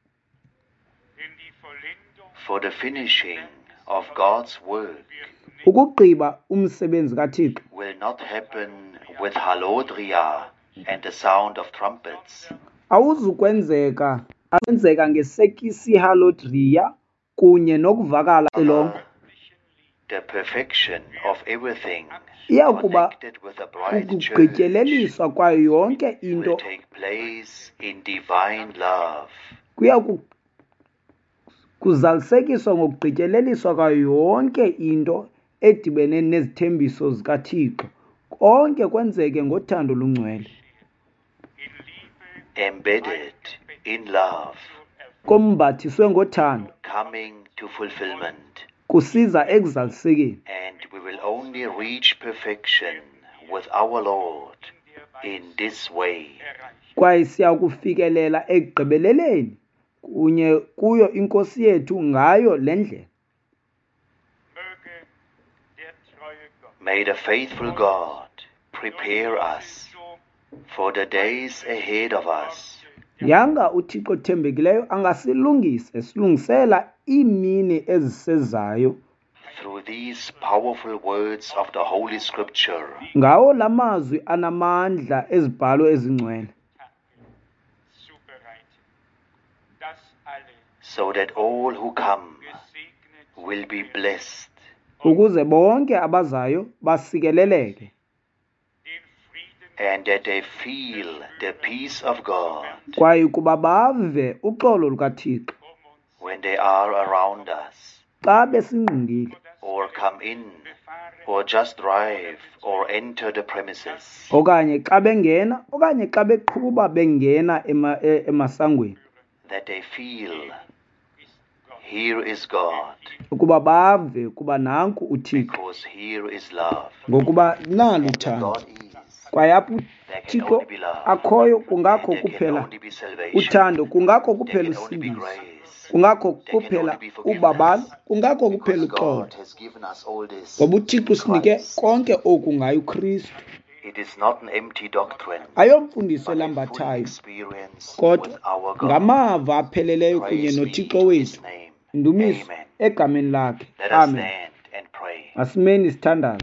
For the finishing of God's work Ukugqiba umsebenzi kaThixo will not happen with halodria and the sound of trumpets, awuzukwenzeka akwenzeka ngesekisihalodria kunye nokuvakala ilonke. The perfection of everything Iya kuba connected with the bride church ukugqityeliswa kwayo yonke into will take place in divine love. kuya ku- kuzalisekiswa ngokugqityeleliswa kwayo yonke into edibene nezithembiso zikaThixo. Konke kwenzeke ngothando lungcwele, Embedded in love, kombathiswe ngothando, coming to fulfillment. kusiza ekuzalisekeni. And we will only reach perfection with our Lord in this way. Kwaye siya kufikelela ekugqibeleleni kunye kuyo inkosi yethu ngayo le ndlela. Möge der treue Gott May the faithful God prepare us for the days ahead of us, Yanga uThixo othembekileyo angasilungise silungisela iimini ezisezayo through these powerful words of the Holy Scripture, ngawo la mazwi anamandla ezibhalo ezingcwele, zubereiten, dass alle so that all who come gesegnet will be blessed, ukuze bonke abazayo basikeleleke den Frieden and that they feel the peace of God kwaye ukuba bave uxolo lukaThixo um uns when they are around us, xa besingqingile or come in, or just drive, or enter the premises. okanye xa bengena okanye xa beqhuba bengena ema- e- emasangweni, That they feel, ist Gott. here is God, ukuba bave ukuba nanku uThixo, because here is love. ngokuba nalu Where uthando. God is, Kwaye apho there can uThixo only be love. akhoyo And kungakho there can kuphela only be salvation. uthando, kungakho There kuphela can only be usindiso, grace. kungakho There can kuphela only be forgiveness. ubabalo, kungakho kuphela Because uxolo, God has given us all this. ngoba uThixo usinike Christ. konke oku ngayo uKristu. It is not an empty doctrine, Ayomfundiso but a full elambathayo, experience with kodwa our God. ngamava apheleleyo kunye Praise be noThixo to His wethu. name. Indumiso Amen. egameni lakhe. Let us Amen. stand and pray. Asimeni sithandaze.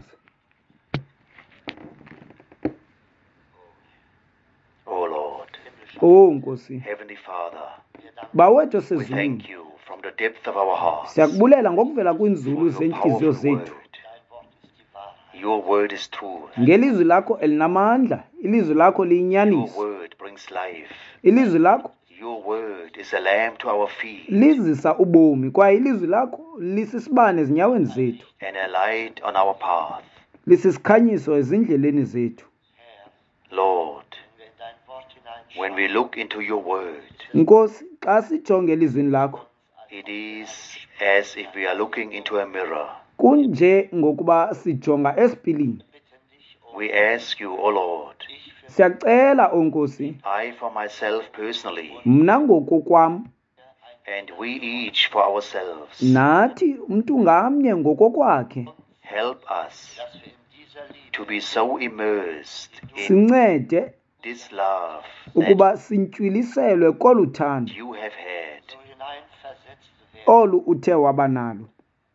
Oh Lord, Oh Nkosi, Heavenly Father, bawethu we sezulwini, thank you from the depth of our hearts siyakubulela ngokuvela kwinzulu for your zentliziyo powerful zethu. word. Your word is truth. Ngelizwi lakho elinamandla, ilizwi lakho Your liyinyaniso, word brings life. ilizwi lakho Your word is a lamp to our feet lizisa ubomi, kwaye ilizwi lakho lisisibane ezinyaweni zethu, and a light on our path. lisisikhanyiso ezindleleni zethu. Lord, when we look into your word, Nkosi, xa sijonge elizwini lakho, it is as if we are looking into a mirror. kunje ngokuba sijonga esipilini. We ask you, O Lord, Siyacela onkosi, I for myself personally, mna ngokokwam, and we each for ourselves, nathi umntu ngamnye ngokokwakhe, help us to be so immersed in sincede this love that ukuba sintywiliselwe kolu thando you have had, olu uthe waba nalo,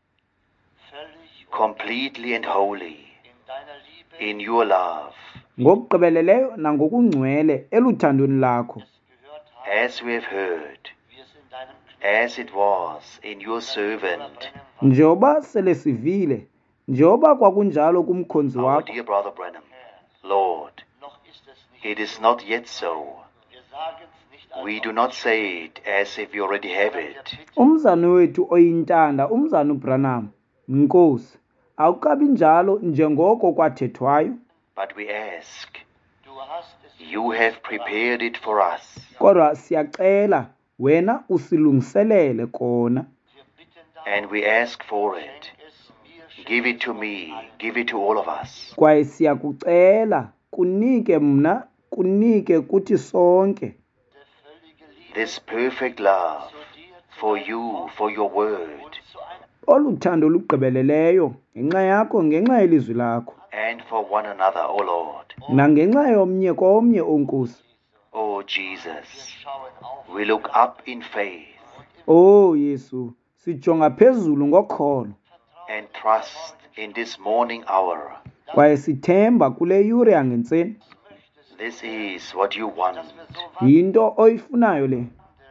completely and wholly, in your love, ngokugqibeleleyo nangokungcwele eluthandweni lakho, as we have heard, as it was in your servant, njengoba sele sivile, njengoba kwakunjalo kumkhonzi our wakho. dear brother Branham. Lord, it is not yet so. We do not say it as if we already have it. Umzana wethu oyintanda, umzana uBranham, Nkosi, awukabi njalo njengoko kwathethwayo, But we ask, you have prepared it for us. kodwa siyacela wena usilungiselele kona, And we ask for it. Give it to me. Give it to all of us. kwaye siyakucela kunike mna, kunike kuthi sonke, This perfect love for you, for your word, oluthando olugqibeleleyo ngenxa yakho, ngenxa yelizwi lakho, and for one another, O Lord. nangenxa yomnye komnye onkosi. O Jesus, we look up in faith Oh Yesu, sijonga phezulu ngokholo, and trust in this morning hour kwaye sithemba kule yure yangentseni This is what you want, yinto oyifunayo le.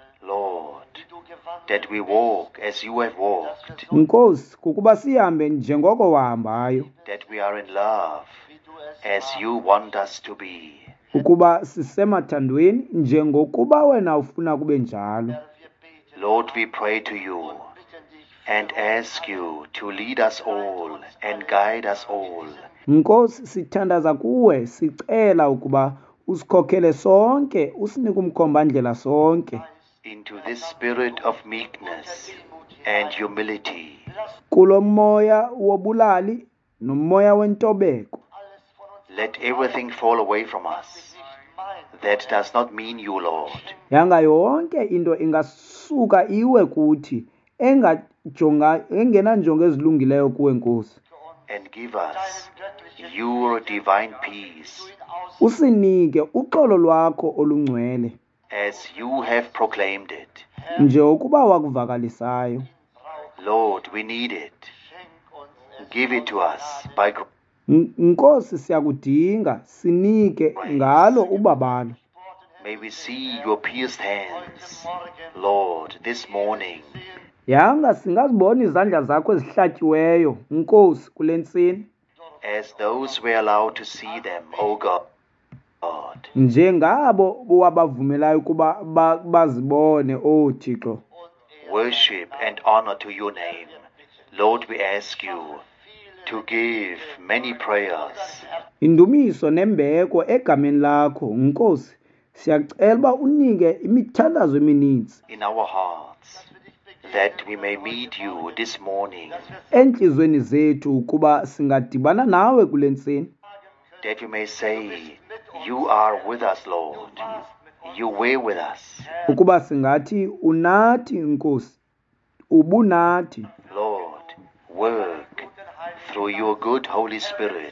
Lord, that we walk as you have walked, Nkosi, kukuba sihambe njengoko wahambayo, that we are in love as you want us to be. ukuba sisemathandweni njengokuba wena ufuna kube njalo. Lord, we pray to you and ask you to lead us all and guide us all Nkosi, sithandaza kuwe, sicela ukuba usikhokhele sonke, usinike umkhombandlela sonke into this spirit of meekness and humility. kulo moya wobulali nomoya wentobeko. Let everything fall away from us that does not mean you, Lord. Yanga yonke into ingasuka iwe kuthi engajonga engenanjongo ezilungileyo kuwe Nkosi. And give us your divine peace Usinike uxolo lwakho olungcwele as you have proclaimed it. nje ukuba wakuvakalisayo. Lord, we need it. Give it to us by grace. N- Nkosi, siyakudinga, sinike ngalo ubabalo. May we see your pierced hands, Lord, this morning. Yanga singazibona izandla zakho ezihlatyiweyo Nkosi kule ntsini, As those were allowed to see them, O God. God. njengabo wabavumelayo ukuba ba- bazibone o Thixo. Worship and honor to your name. Lord, we ask you to give many prayers Indumiso nembeko egameni lakho Nkosi, siyacela uba unike imithandazo emininzi in our hearts that we may meet you this morning, entliziyweni zethu ukuba singadibana nawe kule ntsini, that we may say, you are with us, Lord. You were with us. ukuba singathi unathi Nkosi, ubunathi. Lord, work through your good Holy Spirit.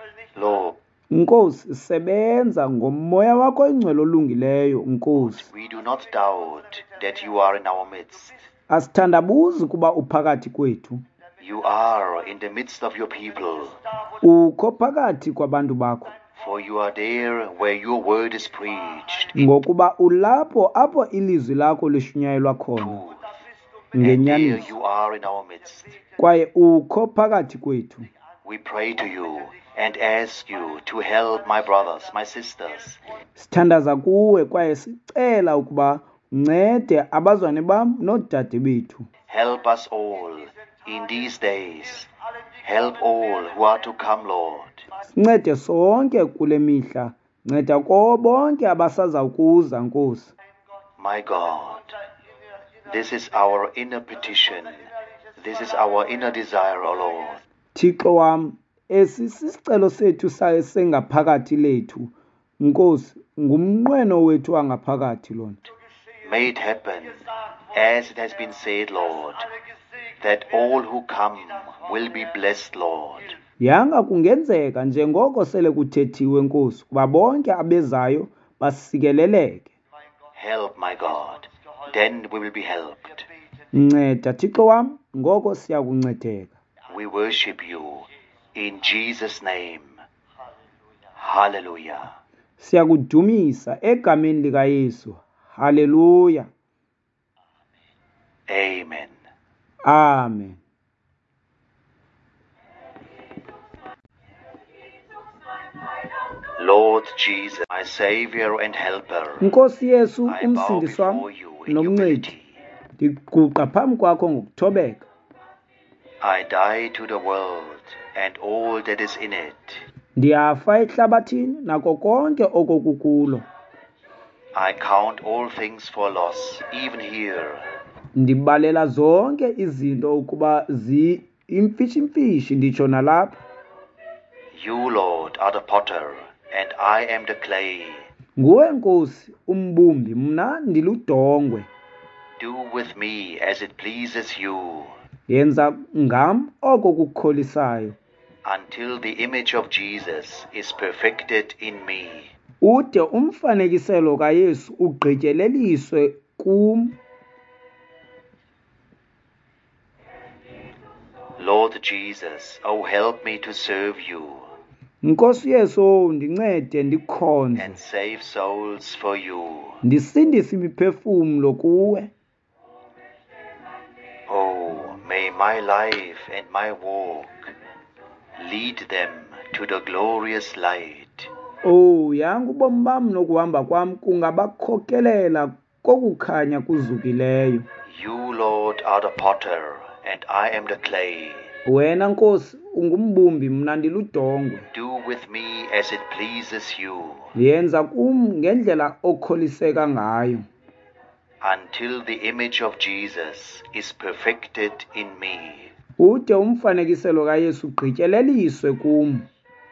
Lord, Nkosi, sebenza ngomoya wakho ingcwele olungileyo Nkosi. we do not doubt that you are in our midst. Asithandabuzi kuba uphakathi kwethu, You are in the midst of your people, ukho phakathi kwabantu bakho, for you are there where your word is preached. ngokuba ulapho apho ilizwi lakho lishunyayelwa khona Truth. And there ngenyaniso, you are in our midst. kwaye ukho phakathi kwethu. We pray to you and ask you to help my brothers, my sisters, Sithandaza kuwe kwaye sicela ukuba uncede abazwane bam noodade bethu. help us all in these days. Help all who are to come, Lord. Sincede sonke kule mihla, nceda ko bonke abasaza kuza Nkosi. My God, this is our inner petition. This is our inner desire, O Lord. Thixo wam, esi sisicelo sethu saye sengaphakathi lethu Nkosi, ngumnqweno wethu wangaphakathi lona. May it happen, as it has been said, Lord, that all who come will be blessed, Lord. Yanga kungenzeka njengoko sele kuthethiwe Nkosi, kuba bonke abezayo basikeleleke. Help, my God, then we will be helped. Nceda Thixo wam, ngoko siya kuncedeka. We worship you in Jesus' name. Hallelujah. Siya kudumisa egameni lika Yesu. Haleluya. Amen. Amen. Lord Jesus, my Savior and Helper, Nkosi Yesu, I bow umsindisi wam before you in nomncedi, humility. ndiguqa phambi kwakho ngokuthobeka. I die to the world and all that is in it. Ndiyafa ehlabathini nako konke okokukulo. I count all things for loss, even here, Ndibalela zonke izinto ukuba zi imfishi-mfishi nditsho nalapha. You, Lord, are the potter, and I am the clay. Nguwe Nkosi umbumbi, mna ndiludongwe. Do with me as it pleases you, Yenza ngam oko kukholisayo, until the image of Jesus is perfected in me. ude umfanekiselo kaYesu ugqityeleliswe kum. Lord Jesus, oh help me to serve you. Nkosi Yesu undincede ndikhonze and save souls for you. ndisindise imiphefumlo kuwe. Oh, may my life and my walk lead them to the glorious light. Oh, yanga ubomi bam nokuhamba kwam kungabakhokelela kokukhanya kuzukileyo. You, Lord, are the potter, and I am the clay. Wena Nkosi ungumbumbi mna ndiludongwe. Do with me as it pleases you, Yenza kum ngendlela okholiseka ngayo, until the image of Jesus is perfected in me. ude umfanekiselo kaYesu ugqityeleliswe kum.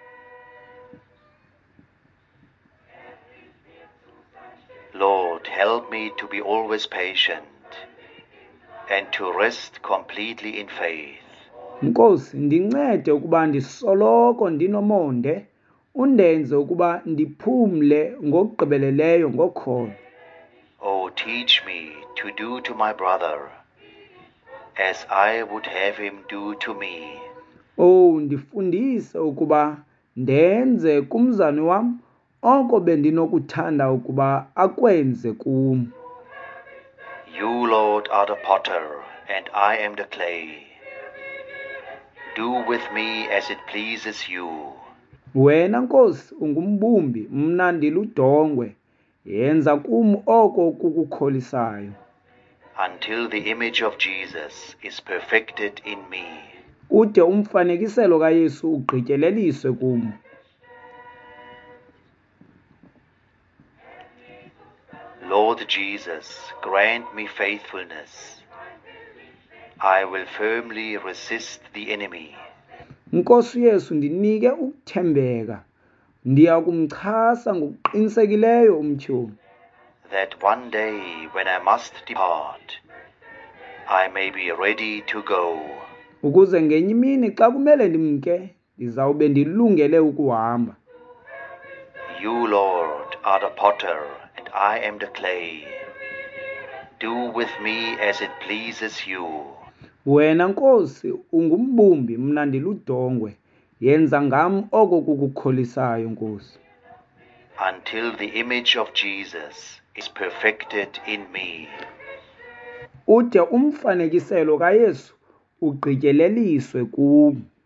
Lord, help me to be always patient and to rest completely in faith. Nkosi ndincede ukuba ndisoloko ndinomonde, undenze ukuba ndiphumle ngokugqibeleleyo ngokholo. Oh, teach me to do to my brother as I would have him do to me. Oh, ndifundise ukuba ndenze kumzali wam oko bendinokuthanda ukuba akwenze kum. You, Lord, are the potter, and I am the clay. Do with me as it pleases you. Wena Nkosi ungumbumbi mna ndiludongwe, yenza kum oko kukukholisayo, Until the image of Jesus is perfected in me. ude umfanekiselo kaYesu ugqityeleliswe kum. Lord Jesus, grant me faithfulness. I will firmly resist the enemy. Nkosi Yesu ndinike ukuthembeka, ndiya kumchasa ngokuqinisekileyo umtyholi, That one day when I must depart, I may be ready to go. ukuze ngenye imini xa kumele ndimke ndizawube ndilungele ukuhamba. You, Lord, are the potter, and I am the clay. Do with me as it pleases you. Wena Nkosi ungumbumbi mna ndiludongwe, yenza ngam oko kukukholisayo Nkosi, Until the image of Jesus is perfected in me. ude umfanekiselo kaYesu ugqityeleliswe kum.